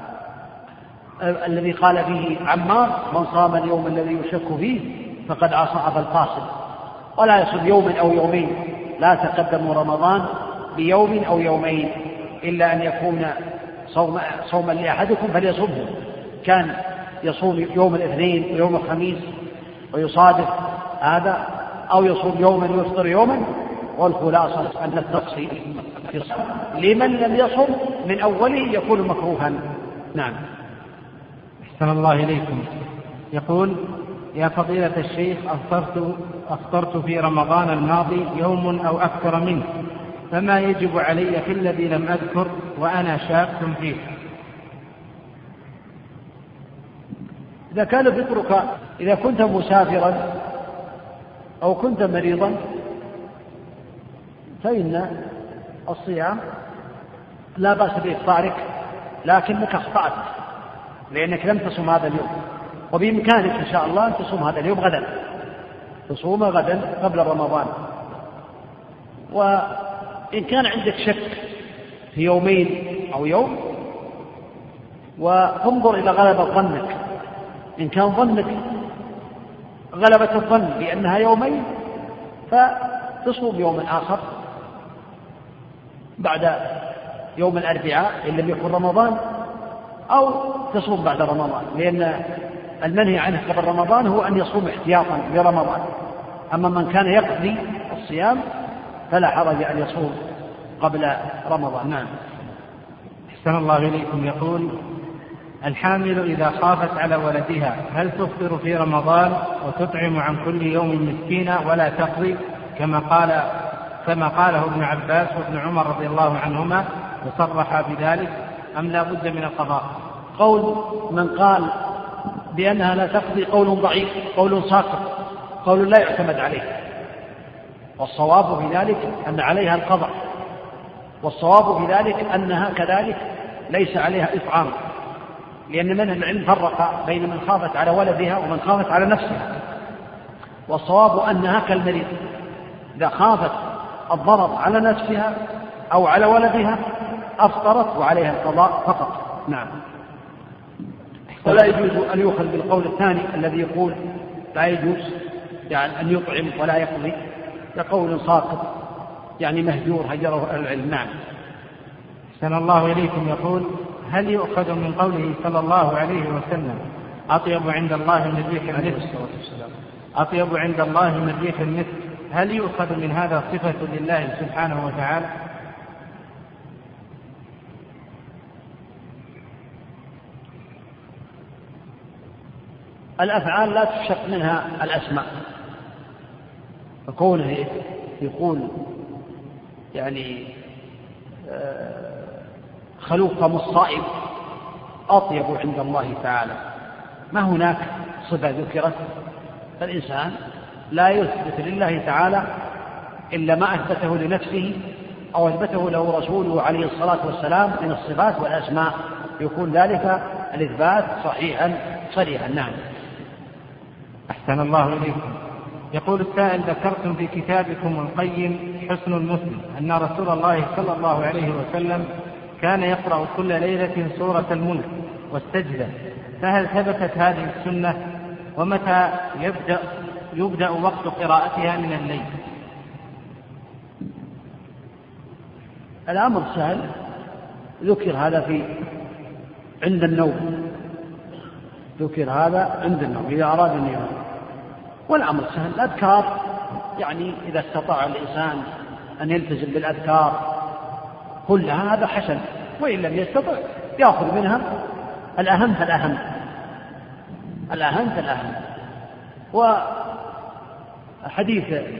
الذي قال فيه عمار: من صام اليوم الذي يشك فيه فقد عصى أبا القاسم. ولا يصوم يوما أو يومين، لا تقدم رمضان بيوم أو يومين، إلا أن يكون صوم صوما لأحدكم فليصومه، كان يصوم يوم الاثنين ويوم الخميس ويصادف هذا، أو يصوم يوما ويفطر يوما. والخلاصة أن التفصيل في الصوم لمن لم يصم من أوله يكون مكروها. نعم. أحسن الله إليكم. يقول: يا فضيلة الشيخ، أفطرت, أفطرت في رمضان الماضي يوم أو أكثر منه، فما يجب علي في الذي لم أذكر وأنا شاك فيه؟ إذا كان فطرك إذا كنت مسافرا أو كنت مريضا فإن الصيام لا بأس بإفطارك، لكنك أخطأت لأنك لم تصم هذا اليوم، وبإمكانك إن شاء الله أن تصوم هذا اليوم غدا، تصوم غدا قبل رمضان. وإن كان عندك شك في يومين أو يوم وانظر إلى غلبة ظنك، إن كان ظنك غلبة الظن بأنها يومين فتصوم يوم آخر بعد يوم الأربعاء إن لم يكن رمضان، أو تصوم بعد رمضان، لأن المنهي عنه قبل رمضان هو أن يصوم احتياطا لرمضان. أما من كان يقضي الصيام فلا حرج أن يصوم قبل رمضان. نعم. أحسن الله إليكم. يقول: الحامل إذا خافت على ولدها هل تفطر في رمضان وتطعم عن كل يوم مسكينا ولا تقضي كما قال كما قاله ابن عباس وابن عمر رضي الله عنهما وصرح بذلك، أم لا بد من القضاء؟ قول من قال بأنها لا تقضي قول ضعيف، قول ساقط، قول لا يعتمد عليه، والصواب في ذلك أن عليها القضاء، والصواب في ذلك أنها كذلك ليس عليها إطعام، لأن من العلم فرق بين من خافت على ولدها ومن خافت على نفسها، والصواب أنها كالمريض، إذا خافت الضرر على نفسها أو على ولدها أفطرت وعليها القضاء فقط. نعم. ولا يجوز أن يؤخذ بالقول الثاني الذي يقول لا يجوز يعني أن يطعم ولا يقضي، كقول ساقط يعني مهجور هجره العلم. نعم. أحسن الله إليكم. يقول: هل يؤخذ من قوله صلى الله عليه وسلم: أطيب عند الله من ريح المسك أطيب عند الله من ريح المسك، هل يؤخذ من هذا صفة لله سبحانه وتعالى؟ الأفعال لا تشق منها الأسماء، فكونه يقول يعني خلوقكم الصائب أطيب عند الله تعالى، ما هناك صفة ذكرت، فالإنسان لا يثبت لله تعالى إلا ما أثبته لنفسه أو أثبته له رسوله عليه الصلاة والسلام من الصفات والأسماء، يكون ذلك الإثبات صحيحا صريحا. نعم. أحسن الله إليكم. يقول السائل: ذكرتم في كتابكم القيم حسن المسلم أن رسول الله صلى الله عليه وسلم كان يقرأ كل ليلة سورة الملك والسجدة، فهل ثبتت هذه السنة؟ ومتى يبدأ, يبدأ وقت قراءتها من الليل؟ الأمر سهل، ذكر هذا في عند النوم، ذكر هذا عند النوم إذا أراد أن ينام، والأمر سهل. الأذكار يعني إذا استطاع الإنسان أن يلتزم بالأذكار كلها هذا حسن، وإن لم يستطع يأخذ منها الأهم فالأهم الأهم فالأهم. وحديث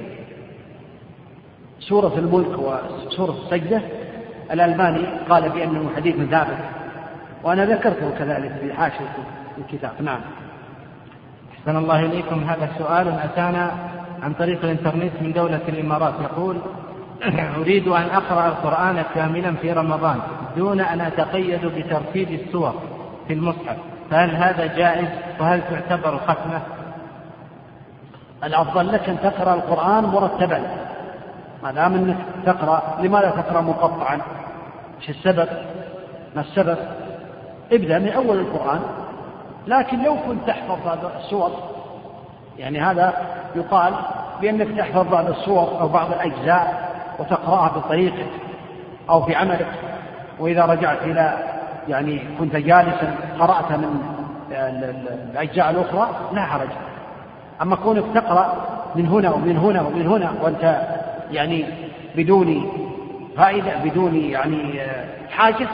سورة الملك وسورة السجدة الألباني قال بأنه حديث ثابت، وأنا ذكرته كذلك في حاشية الكتاب. نعم. أحسن الله إليكم. هذا سؤال أتانا عن طريق الإنترنت من دولة الإمارات. يقول: أريد أن أقرأ القرآن كاملا في رمضان دون أن أتقيد بترتيب السور في المصحف، فهل هذا جائز؟ وهل تعتبر ختمة؟ الأفضل لك أن تقرأ القرآن مرتبا، ما دام أنك تقرأ، لماذا تقرأ مقطعا؟ مش السبب؟ ما السبب؟ ابدأ من أول القرآن. لكن لو كنت تحفظ بعض السور، يعني هذا يقال بأنك تحفظ بعض السور أو بعض الأجزاء وتقرأها بطريقك أو في عملك، وإذا رجعت إلى يعني كنت جالسا قرأت من الأجزاء الأخرى لا حرج. أما كونك تقرأ من هنا ومن هنا ومن هنا وأنت يعني بدون فائدة بدون يعني حاجة،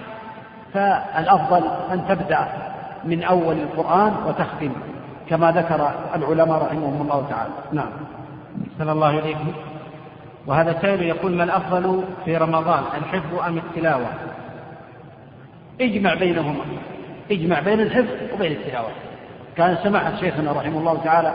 فالأفضل أن تبدأ من أول القرآن وتختم كما ذكر العلماء رحمهم الله تعالى. نعم. صلى الله عليكم. وهذا سائل يقول: ما الأفضل في رمضان، الحفظ أم التلاوة؟ اجمع بينهما، اجمع بين الحفظ وبين التلاوة. كان سماحة شيخنا رحمه الله تعالى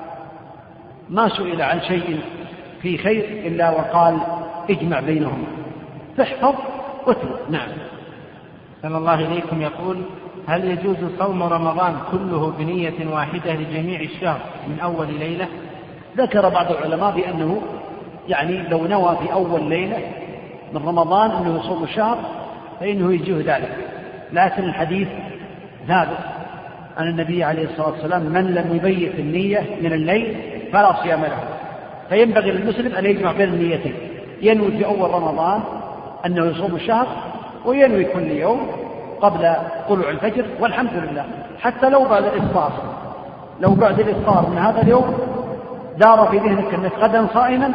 ما سئل عن شيء في خير إلا وقال اجمع بينهما، تحفظ وتلو. نعم. صلى الله عليكم. يقول: هل يجوز صوم رمضان كله بنية واحدة لجميع الشهر من أول ليلة؟ ذكر بعض العلماء بأنه يعني لو نوى في أول ليلة من رمضان أنه يصوم الشهر فإنه يجيه ذلك، لكن الحديث ثابت عن النبي عليه الصلاة والسلام: من لم يبيت النية من الليل فلا صيام له. فينبغي للمسلم أن يجمع بين النيتين، ينوي في أول رمضان أنه يصوم الشهر، وينوي كل يوم قبل طلوع الفجر، والحمد لله. حتى لو بعد الإفطار، لو بعد الإفطار من هذا اليوم دار في ذهنك أنك غدا صائما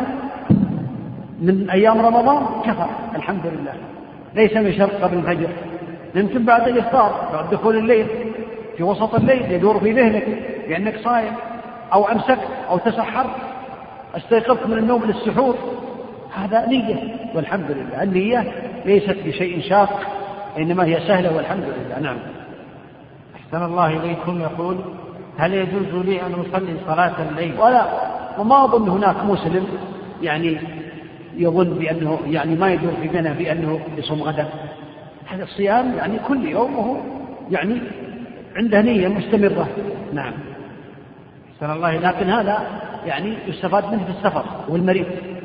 من أيام رمضان كفى، الحمد لله. ليس من شرط قبل الفجر، يمكن بعد الإفطار بعد دخول الليل في وسط الليل يدور في ذهنك بأنك صائم، أو أمسكت أو تسحرت، استيقظت من النوم للسحور، هذا نية والحمد لله. النية ليست بشيء شاق، إنما هي سهلة والحمد لله. نعم. أحسن الله إليكم. يقول: هل يجوز لي أن أصلي صلاة الليل؟ ولا، وما أظن هناك مسلم يعني يظن بأنه يعني ما يدور في ذهنه بأنه يصوم غدا. هذا الصيام يعني كل يوم وهو يعني عنده نية مستمرة. نعم. أحسن الله. لكن هذا يعني يستفاد منه في السفر والمريض،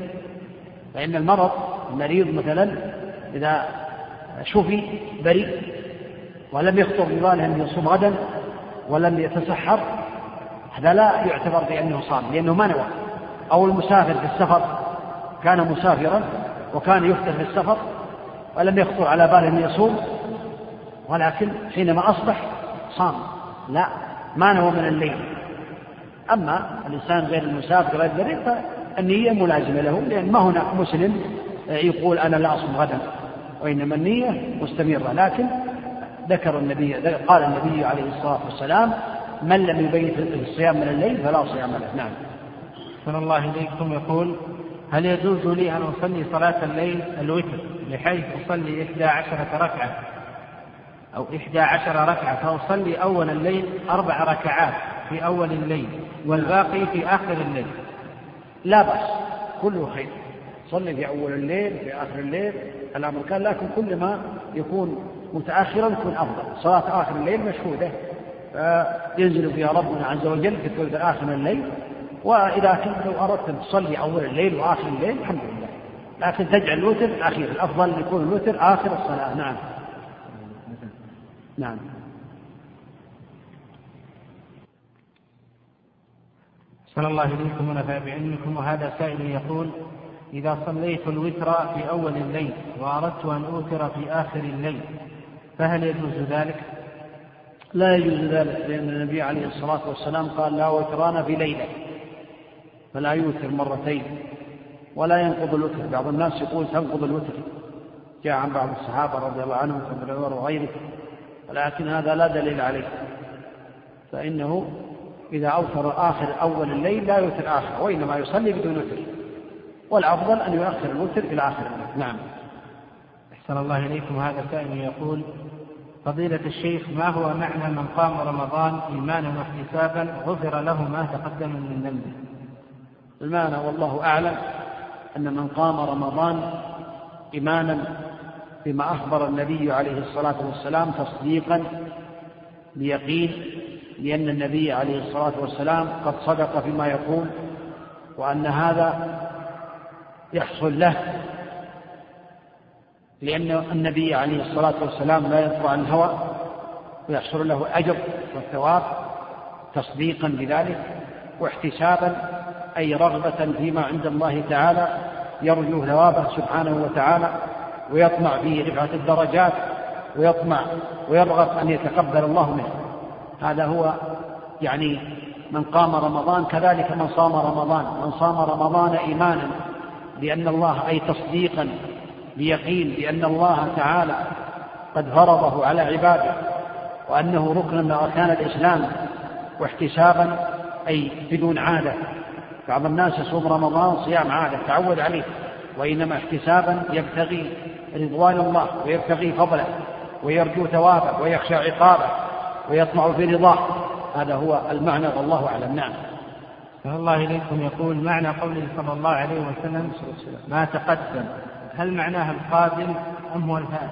فإن المرض المريض مثلا إذا شوفي بريء ولم يخطر بباله أن يصوم غدا ولم يتسحر، هذا لا يعتبر بأنه صام لأنه ما نوى. أو المسافر في السفر كان مسافرا وكان يفطر في السفر ولم يخطر على باله أن يصوم، ولكن حينما أصبح صام، لا، ما نوى من الليل. أما الإنسان غير المسافر غير المريض فالنية ملازمة له، لأن ما هناك مسلم يقول أنا لا أصوم غدا، وإنما النية مستمرة. لكن ذكر النبي قال النبي عليه الصلاة والسلام: من لم يبيت الصيام من الليل فلا صيام له. نعم. صلى الله إليكم يقول: هل يجوز لي أن أصلي صلاة الليل الوتر بحيث أصلي إحدى عشرة ركعة أو إحدى عشر ركعة، فأصلي أول الليل أربع ركعات في أول الليل والباقي في آخر الليل؟ لا بأس، كله خير. صلي في أول الليل في آخر الليل الأمر كان، لكن كل ما يكون متأخرا يكون أفضل. صلاة آخر الليل مشهودة ينزل فيها ربنا عز وجل في ثلث آخر الليل، وإذا كنت لو أردت أن تصلي أول الليل وآخر الليل الحمد لله، لكن تجعل الوتر الأخير، الأفضل يكون الوتر آخر الصلاة. نعم. نعم. صلى الله إليكم ونفع بعلمكم. وهذا سائل يقول: إذا صليت الوتر في أول الليل وأردت أن أوتر في آخر الليل فهل يجوز ذلك؟ لا يجوز ذلك، لأن النبي عليه الصلاة والسلام قال: لا وتران في ليلة، فلا يوتر مرتين ولا ينقض الوتر. بعض الناس يقول تنقض الوتر، جاء عن بعض الصحابة رضي الله عنهم كابن عمر وغيره، ولكن هذا لا دليل عليه، فإنه إذا أوتر آخر أول الليل لا يوتر آخر، وإنما يصلي بدون وتر، والأفضل أن يؤخر الوتر إلى آخر الليل. نعم. أحسن الله إليكم. هذا سائل يقول: فضيلة الشيخ، ما هو معنى من قام رمضان إيمانا واحتسابا غفر له ما تقدم من ذنبه؟ المعنى والله أعلم أن من قام رمضان إيمانا بما أخبر النبي عليه الصلاة والسلام تصديقا بيقين، لأن النبي عليه الصلاة والسلام قد صدق فيما يقول، وأن هذا يحصل له لأن النبي عليه الصلاة والسلام لا ينطق عن الهوى، ويحصل له أجر والثواب تصديقا بذلك، واحتسابا أي رغبة فيما عند الله تعالى، يرجو ثوابه سبحانه وتعالى، ويطمع في رفعة الدرجات، ويطمع ويرغب أن يتقبل الله منه. هذا هو يعني من قام رمضان. كذلك من صام رمضان، من صام رمضان إيمانا بأن الله أي تصديقا بيقين بأن الله تعالى قد فرضه على عباده، وأنه ركن من أركان الإسلام، واحتسابا أي بدون عادة. بعض الناس يصوم رمضان صيام عادة تعود عليه، وإنما احتسابا يبتغي رضوان الله ويبتغي فضله ويرجو ثوابه ويخشى عقابه ويطمع في رضاه. هذا هو المعنى والله أعلم. نعم. صلى الله إليكم يقول: معنى قوله صلى الله عليه وسلم ما تقدم، هل معناها القادم أم هو الفائت؟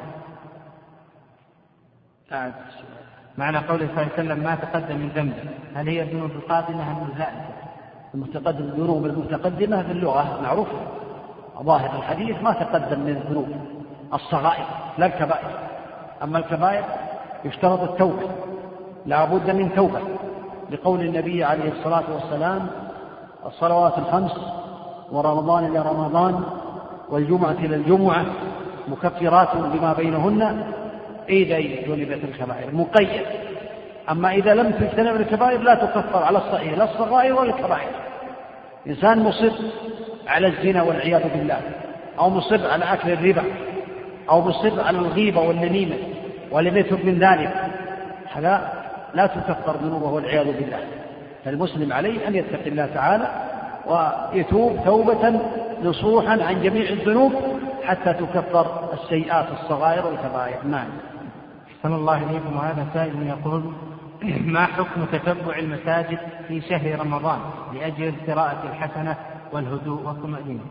آه. معنى قوله صلى الله عليه وسلم ما تقدم من ذنبه، هل هي الذنوب القادمة أم الفائتة؟ المتقدم الذنوب المتقدمة في اللغة معروف، ظاهر الحديث ما تقدم من الذنوب الصغائر لا الكبائر. أما الكبائر يشترط التوبة، لا بد من توبة، لقول النبي عليه الصلاة والسلام: الصلوات الخمس ورمضان إلى رمضان والجمعة إلى الجمعة مكفرات لما بينهن إذا اجتنبت الكبائر، مقيد. أما إذا لم تجتنب الكبائر لا تكفر على الصحيح لا الصغائر ولا الكبائر. إنسان مصر على الزنا والعياذ بالله، أو مصر على أكل الربا، أو مصر على الغيبة والنميمة ولم يتب من ذلك، هذا لا تكفر ذنوبه والعياذ بالله. فالمسلم عليه أن يتقي الله تعالى ويتوب توبة نصوحا عن جميع الذنوب حتى تكفر السيئات الصغائر والكبائر. نعم. صلى الله عليكم. وهذا سائل يقول: ما حكم تتبع المساجد في شهر رمضان لأجل القراءة الحسنة والهدوء والطمأنينة؟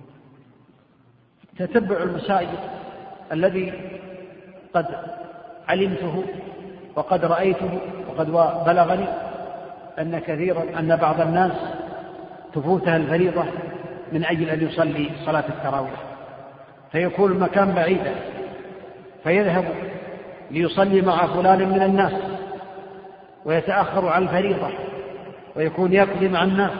تتبع المساجد الذي قد علمته وقد رأيته وقد بلغني أن كثيرا أن بعض الناس تفوتها الفريضة من أجل أن يصلي صلاة التراويح، فيكون المكان بعيدا فيذهب ليصلي مع فلان من الناس ويتأخر عن الفريضة ويكون يقضي مع الناس،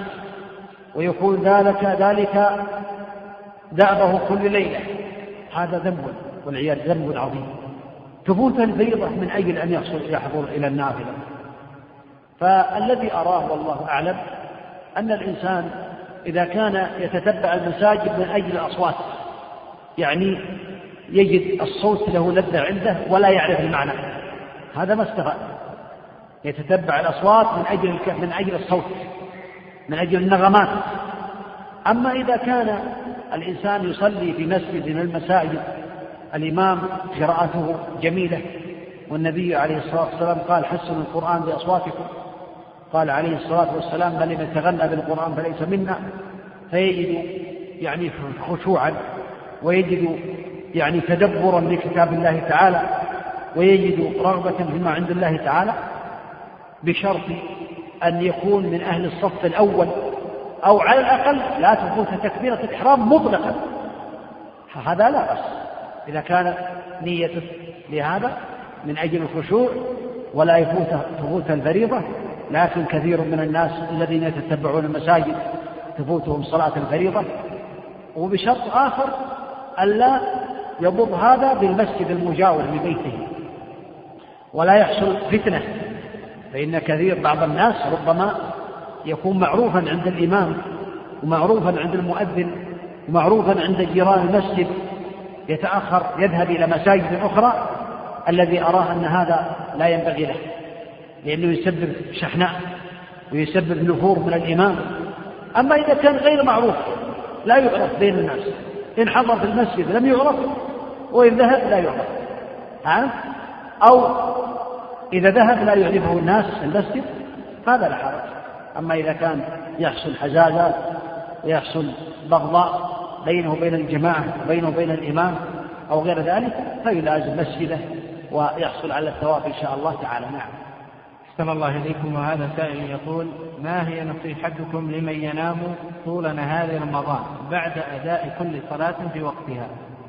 ويكون ذلك ذلك دأبه كل ليلة. هذا ذنب والعياذ ذنب عظيم. تفوت الفريضة من أجل أن يحصل يحضر إلى النافلة. فالذي أراه والله أعلم أن الإنسان إذا كان يتتبع المساجد من أجل الأصوات، يعني يجد الصوت له لذة عنده ولا يعرف المعنى، هذا ما استفاد. يتتبع الأصوات من أجل من أجل الصوت، من أجل النغمات. أما إذا كان الإنسان يصلي في مسجد من المساجد الإمام قراءته جميلة، والنبي عليه الصلاة والسلام قال حسنوا القرآن بأصواتكم، قال عليه الصلاة والسلام من لم يتغنى بالقرآن فليس منا، فيجد يعني خشوعا ويجد يعني تدبرا لكتاب الله تعالى ويجد رغبة فيما عند الله تعالى، بشرط أن يكون من أهل الصف الأول، أو على الأقل لا تفوت تكبيرة الإحرام مطلقا، هذا لا بأس إذا كانت نيته لهذا من أجل الخشوع ولا يفوت تفوت الفريضة. لكن كثير من الناس الذين يتتبعون المساجد تفوتهم صلاة الفريضة، وبشرط آخر ألا يضر هذا بالمسجد المجاور لبيته ولا يحصل فتنة. فإن كثير بعض الناس ربما يكون معروفا عند الإمام ومعروفا عند المؤذن ومعروفا عند جيران المسجد، يتأخر يذهب إلى مساجد أخرى، الذي أراه أن هذا لا ينبغي له، لأنه يسبب شحناء ويسبب نفور من الإمام. أما إذا كان غير معروف لا يعرف بين الناس، إن حضر في المسجد لم يعرف وإن ذهب لا يعرف، أو إذا ذهب لا يعرفه الناس في المسجد، هذا لا حرج. أما إذا كان يحصل حزازات ويحصل بغضاء بينه وبين الجماعة وبينه وبين الإمام أو غير ذلك، فيلازم مسجده ويحصل على الثواب إن شاء الله تعالى. نعم. أحسن الله إليكم. وهذا سائل يقول: ما هي نصيحتكم لمن ينام طول نهار رمضان بعد أداء كل صلاة في وقتها؟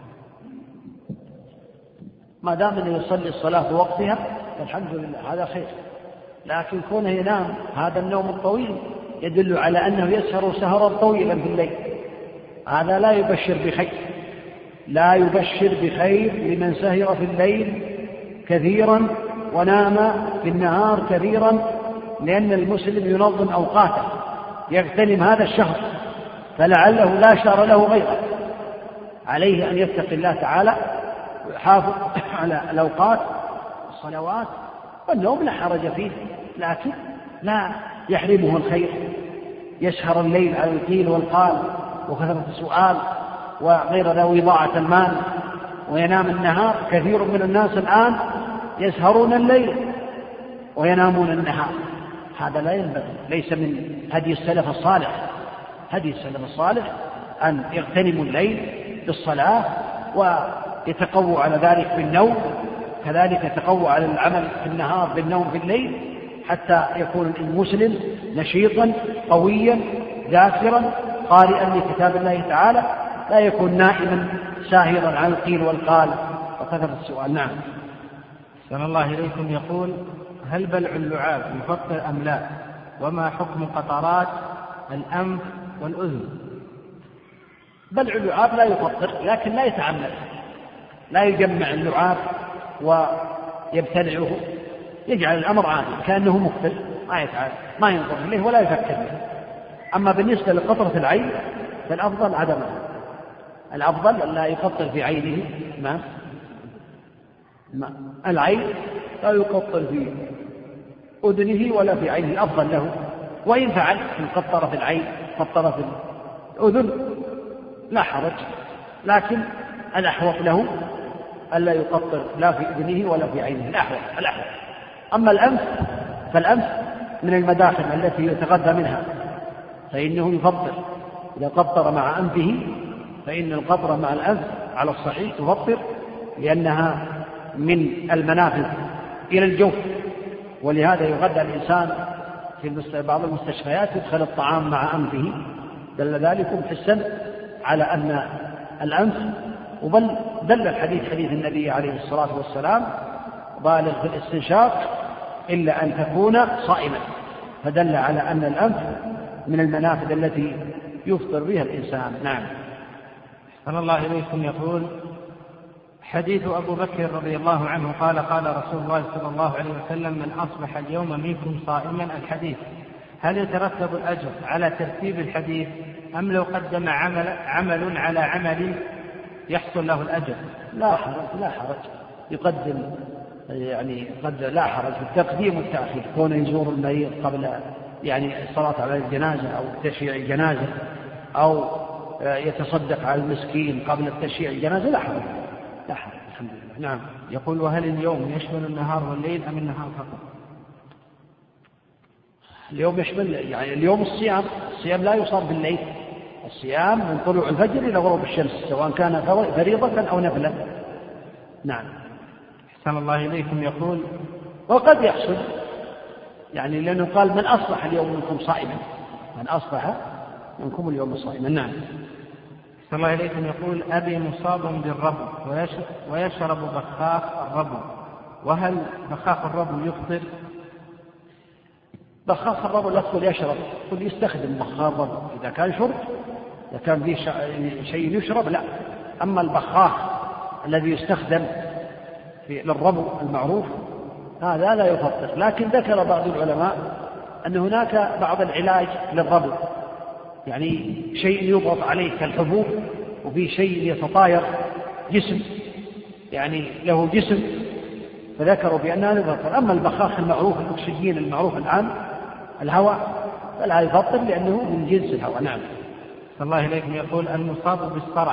ما دام أنه يصلي الصلاة في وقتها الحمد لله، هذا خير. لكن كونه ينام هذا النوم الطويل يدل على أنه يسهر سهرا طويلا في الليل، هذا لا يبشر بخير، لا يبشر بخير لمن سهر في الليل كثيرا ونام في النهار كثيرا، لأن المسلم ينظم أوقاته، يغتنم هذا الشهر، فلعله لا شهر له غيره. عليه أن يتقي الله تعالى ويحافظ على الأوقات الصلوات، والنوم لا حرج فيه، لكن لا يحرمه الخير. يسهر الليل على القيل والقال وكثرة السؤال وغير ذوي ضاعة المال، وينام النهار. كثير من الناس الآن يسهرون الليل وينامون النهار، هذا لا ينبغي، ليس من هدي السلف الصالح. هدي السلف الصالح أن يغتنموا الليل بالصلاة ويتقووا على ذلك بالنوم، كذلك يتقوى على العمل في النهار بالنوم في الليل، حتى يكون المسلم نشيطا قويا ذاكرا قارئا لكتاب الله تعالى، لا يكون نائما ساهرا عن القيل والقال وكثرة السؤال. نعم. أحسن الله إليكم. يقول: هل بلع اللعاب يفطر أم لا؟ وما حكم قطرات الأنف والأذن؟ بلع اللعاب لا يفطر، لكن لا يتعمد، لا يجمع اللعاب ويبتلعه، يجعل الأمر عادي كأنه مقتل، ما يتعاد ما ينظر إليه ولا يفكر به. أما بالنسبة لقطرة العين فالأفضل عدمه، الأفضل أن لا يقطر في عينه. ما العين لا يقطر في أذنه ولا في عينه، الأفضل له. وإن فعل إن قطر في العين قطر في الأذن لا حرج، لكن الأحوط له ألا يقطر لا في أذنه ولا في عينه، الأحوط الأحوط. أما الأنف فالأنف من المداخل التي يتغذى منها، فإنه يفطر إذا قطر مع أنفه، فإن القطر مع الأنف على الصحيح تفطر، لأنها من المنافذ إلى الجوف، ولهذا يغذى الإنسان في بعض المستشفيات يدخل الطعام مع أنفه، دل ذلك حسا على أن الأنف، وبل دل الحديث حديث النبي عليه الصلاة والسلام: بالغ في الاستنشاق إلا أن تكون صائما، فدل على أن الأنف من المنافذ التي يفطر بها الإنسان. نعم. أحسن الله إليكم. يقول: حديث أبو بكر رضي الله عنه قال قال رسول الله صلى الله عليه وسلم: من أصبح اليوم منكم صائما، الحديث. هل يترتب الأجر على ترتيب الحديث أم لو قدم عمل, عمل على عمل يحصل له الأجر؟ لا حرج لا حرج يقدم، يعني قد لا حرج في التقديم والتأخير، كونه يزور المريض قبل يعني الصلاة على الجنازة أو تشييع الجنازة، أو يتصدق على المسكين قبل تشييع الجنازة، لا حرج لا حرج الحمد لله. نعم. يقول: وهل اليوم يشمل النهار والليل أم النهار فقط؟ اليوم يشمل يعني اليوم الصيام، الصيام لا يصاب بالليل، الصيام من طلوع الفجر إلى غروب الشمس سواء كان فريضة أو نفلا. نعم. أحسن الله إليكم. يقول: وقد يحصل يعني لأنه قال: من أصبح اليوم منكم صائما، من أصبح منكم اليوم صائما. نعم. أحسن الله إليكم. يقول: أبي مصاب بالربو ويشرب بخاخ الربو، وهل بخاخ الربو يفطر؟ بخاخ الربو لا تقول يشرب، تقول يستخدم بخاخ الربو إذا كان شرب، إذا كان فيه شيء يشرب لا. أما البخاخ الذي يستخدم في للربو المعروف هذا لا يفطر. لكن ذكر بعض العلماء أن هناك بعض العلاج للربو، يعني شيء يضغط عليه كالحبوب، وفي شيء يتطاير جسم يعني له جسم، فذكروا بأنها يفطر. أما البخاخ المعروف الأكسجين المعروف الآن الهواء فلا يفطر لأنه من جنس الهواء. نعم. الله إليكم. يقول: المصاب بالصرع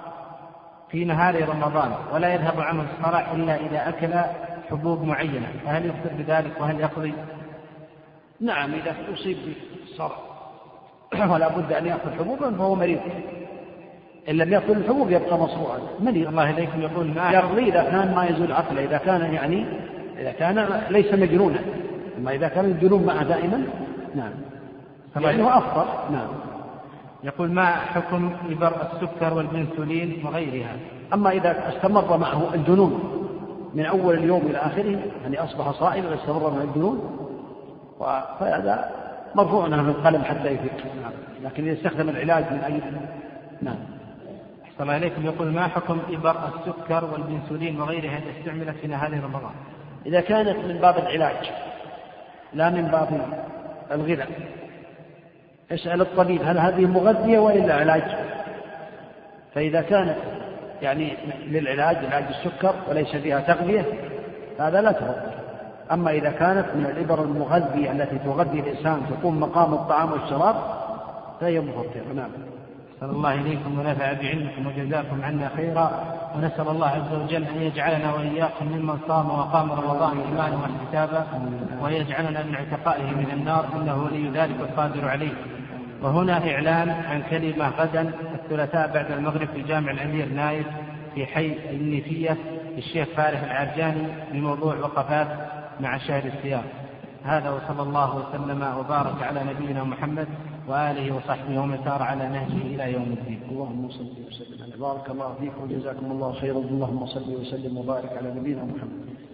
في نهار رمضان ولا يذهب عنه الصرع إلا إذا أكل حبوب معينة، فهل يفطر بذلك وهل يقضي؟ نعم، إذا أصيب بالصرع ولا بد أن يأكل حبوبا فهو مريض، إن لم يأكل الحبوب يبقى مصروعا مريض. الله إليكم. يقول: ما يقضي إذا كان ما يزول عقله، إذا كان يعني إذا كان ليس مجنونا، أما إذا كان الجنون معه دائما نعم لأنه أفطر. نعم. يقول: ما حكم إبر السكر والبنسولين وغيرها؟ أما إذا استمر معه الجنون من أول اليوم إلى آخره، يعني أصبح صائما واستمر معه الجنون، فهذا مرفوع عنه القلم حتى يفيق. نعم. لكن إذا استخدم العلاج من أي نعم. أحسن الله إليكم. يقول: ما حكم إبر السكر والبنسولين وغيرها إذا استعملت في نهار رمضان؟ إذا كانت من باب العلاج لا من باب الغذاء، اسأل الطبيب هل هذه مغذية وإلا علاج. فإذا كانت يعني للعلاج علاج السكر وليس فيها تغذية هذا لا تفطر. أما إذا كانت من الإبر المغذية التي تغذي الإنسان تقوم مقام الطعام والشراب فهي مفطرة. نعم. أسأل الله إليكم ونفع بعلمكم وجزاكم عنا خيرا، ونسأل الله عز وجل أن يجعلنا وإياكم ممن صام وقام رمضان إيمانا واحتسابا، ويجعلنا من عتقائه من النار، إنه ولي ذلك القادر عليه. وهنا إعلان عن كلمة غدا الثلاثاء بعد المغرب في جامع الأمير نايف في حي النيفية للشيخ فارح العرجاني بموضوع وقفات مع شهر الصيام. هذا وصلى الله وسلم وبارك على نبينا محمد وآله وصحبه ومن سار على نهجه إلى يوم الدين. اللهم صل وسلم. بارك الله فيكم وجزاكم الله خيرا. اللهم صل وسلم وبارك على نبينا محمد.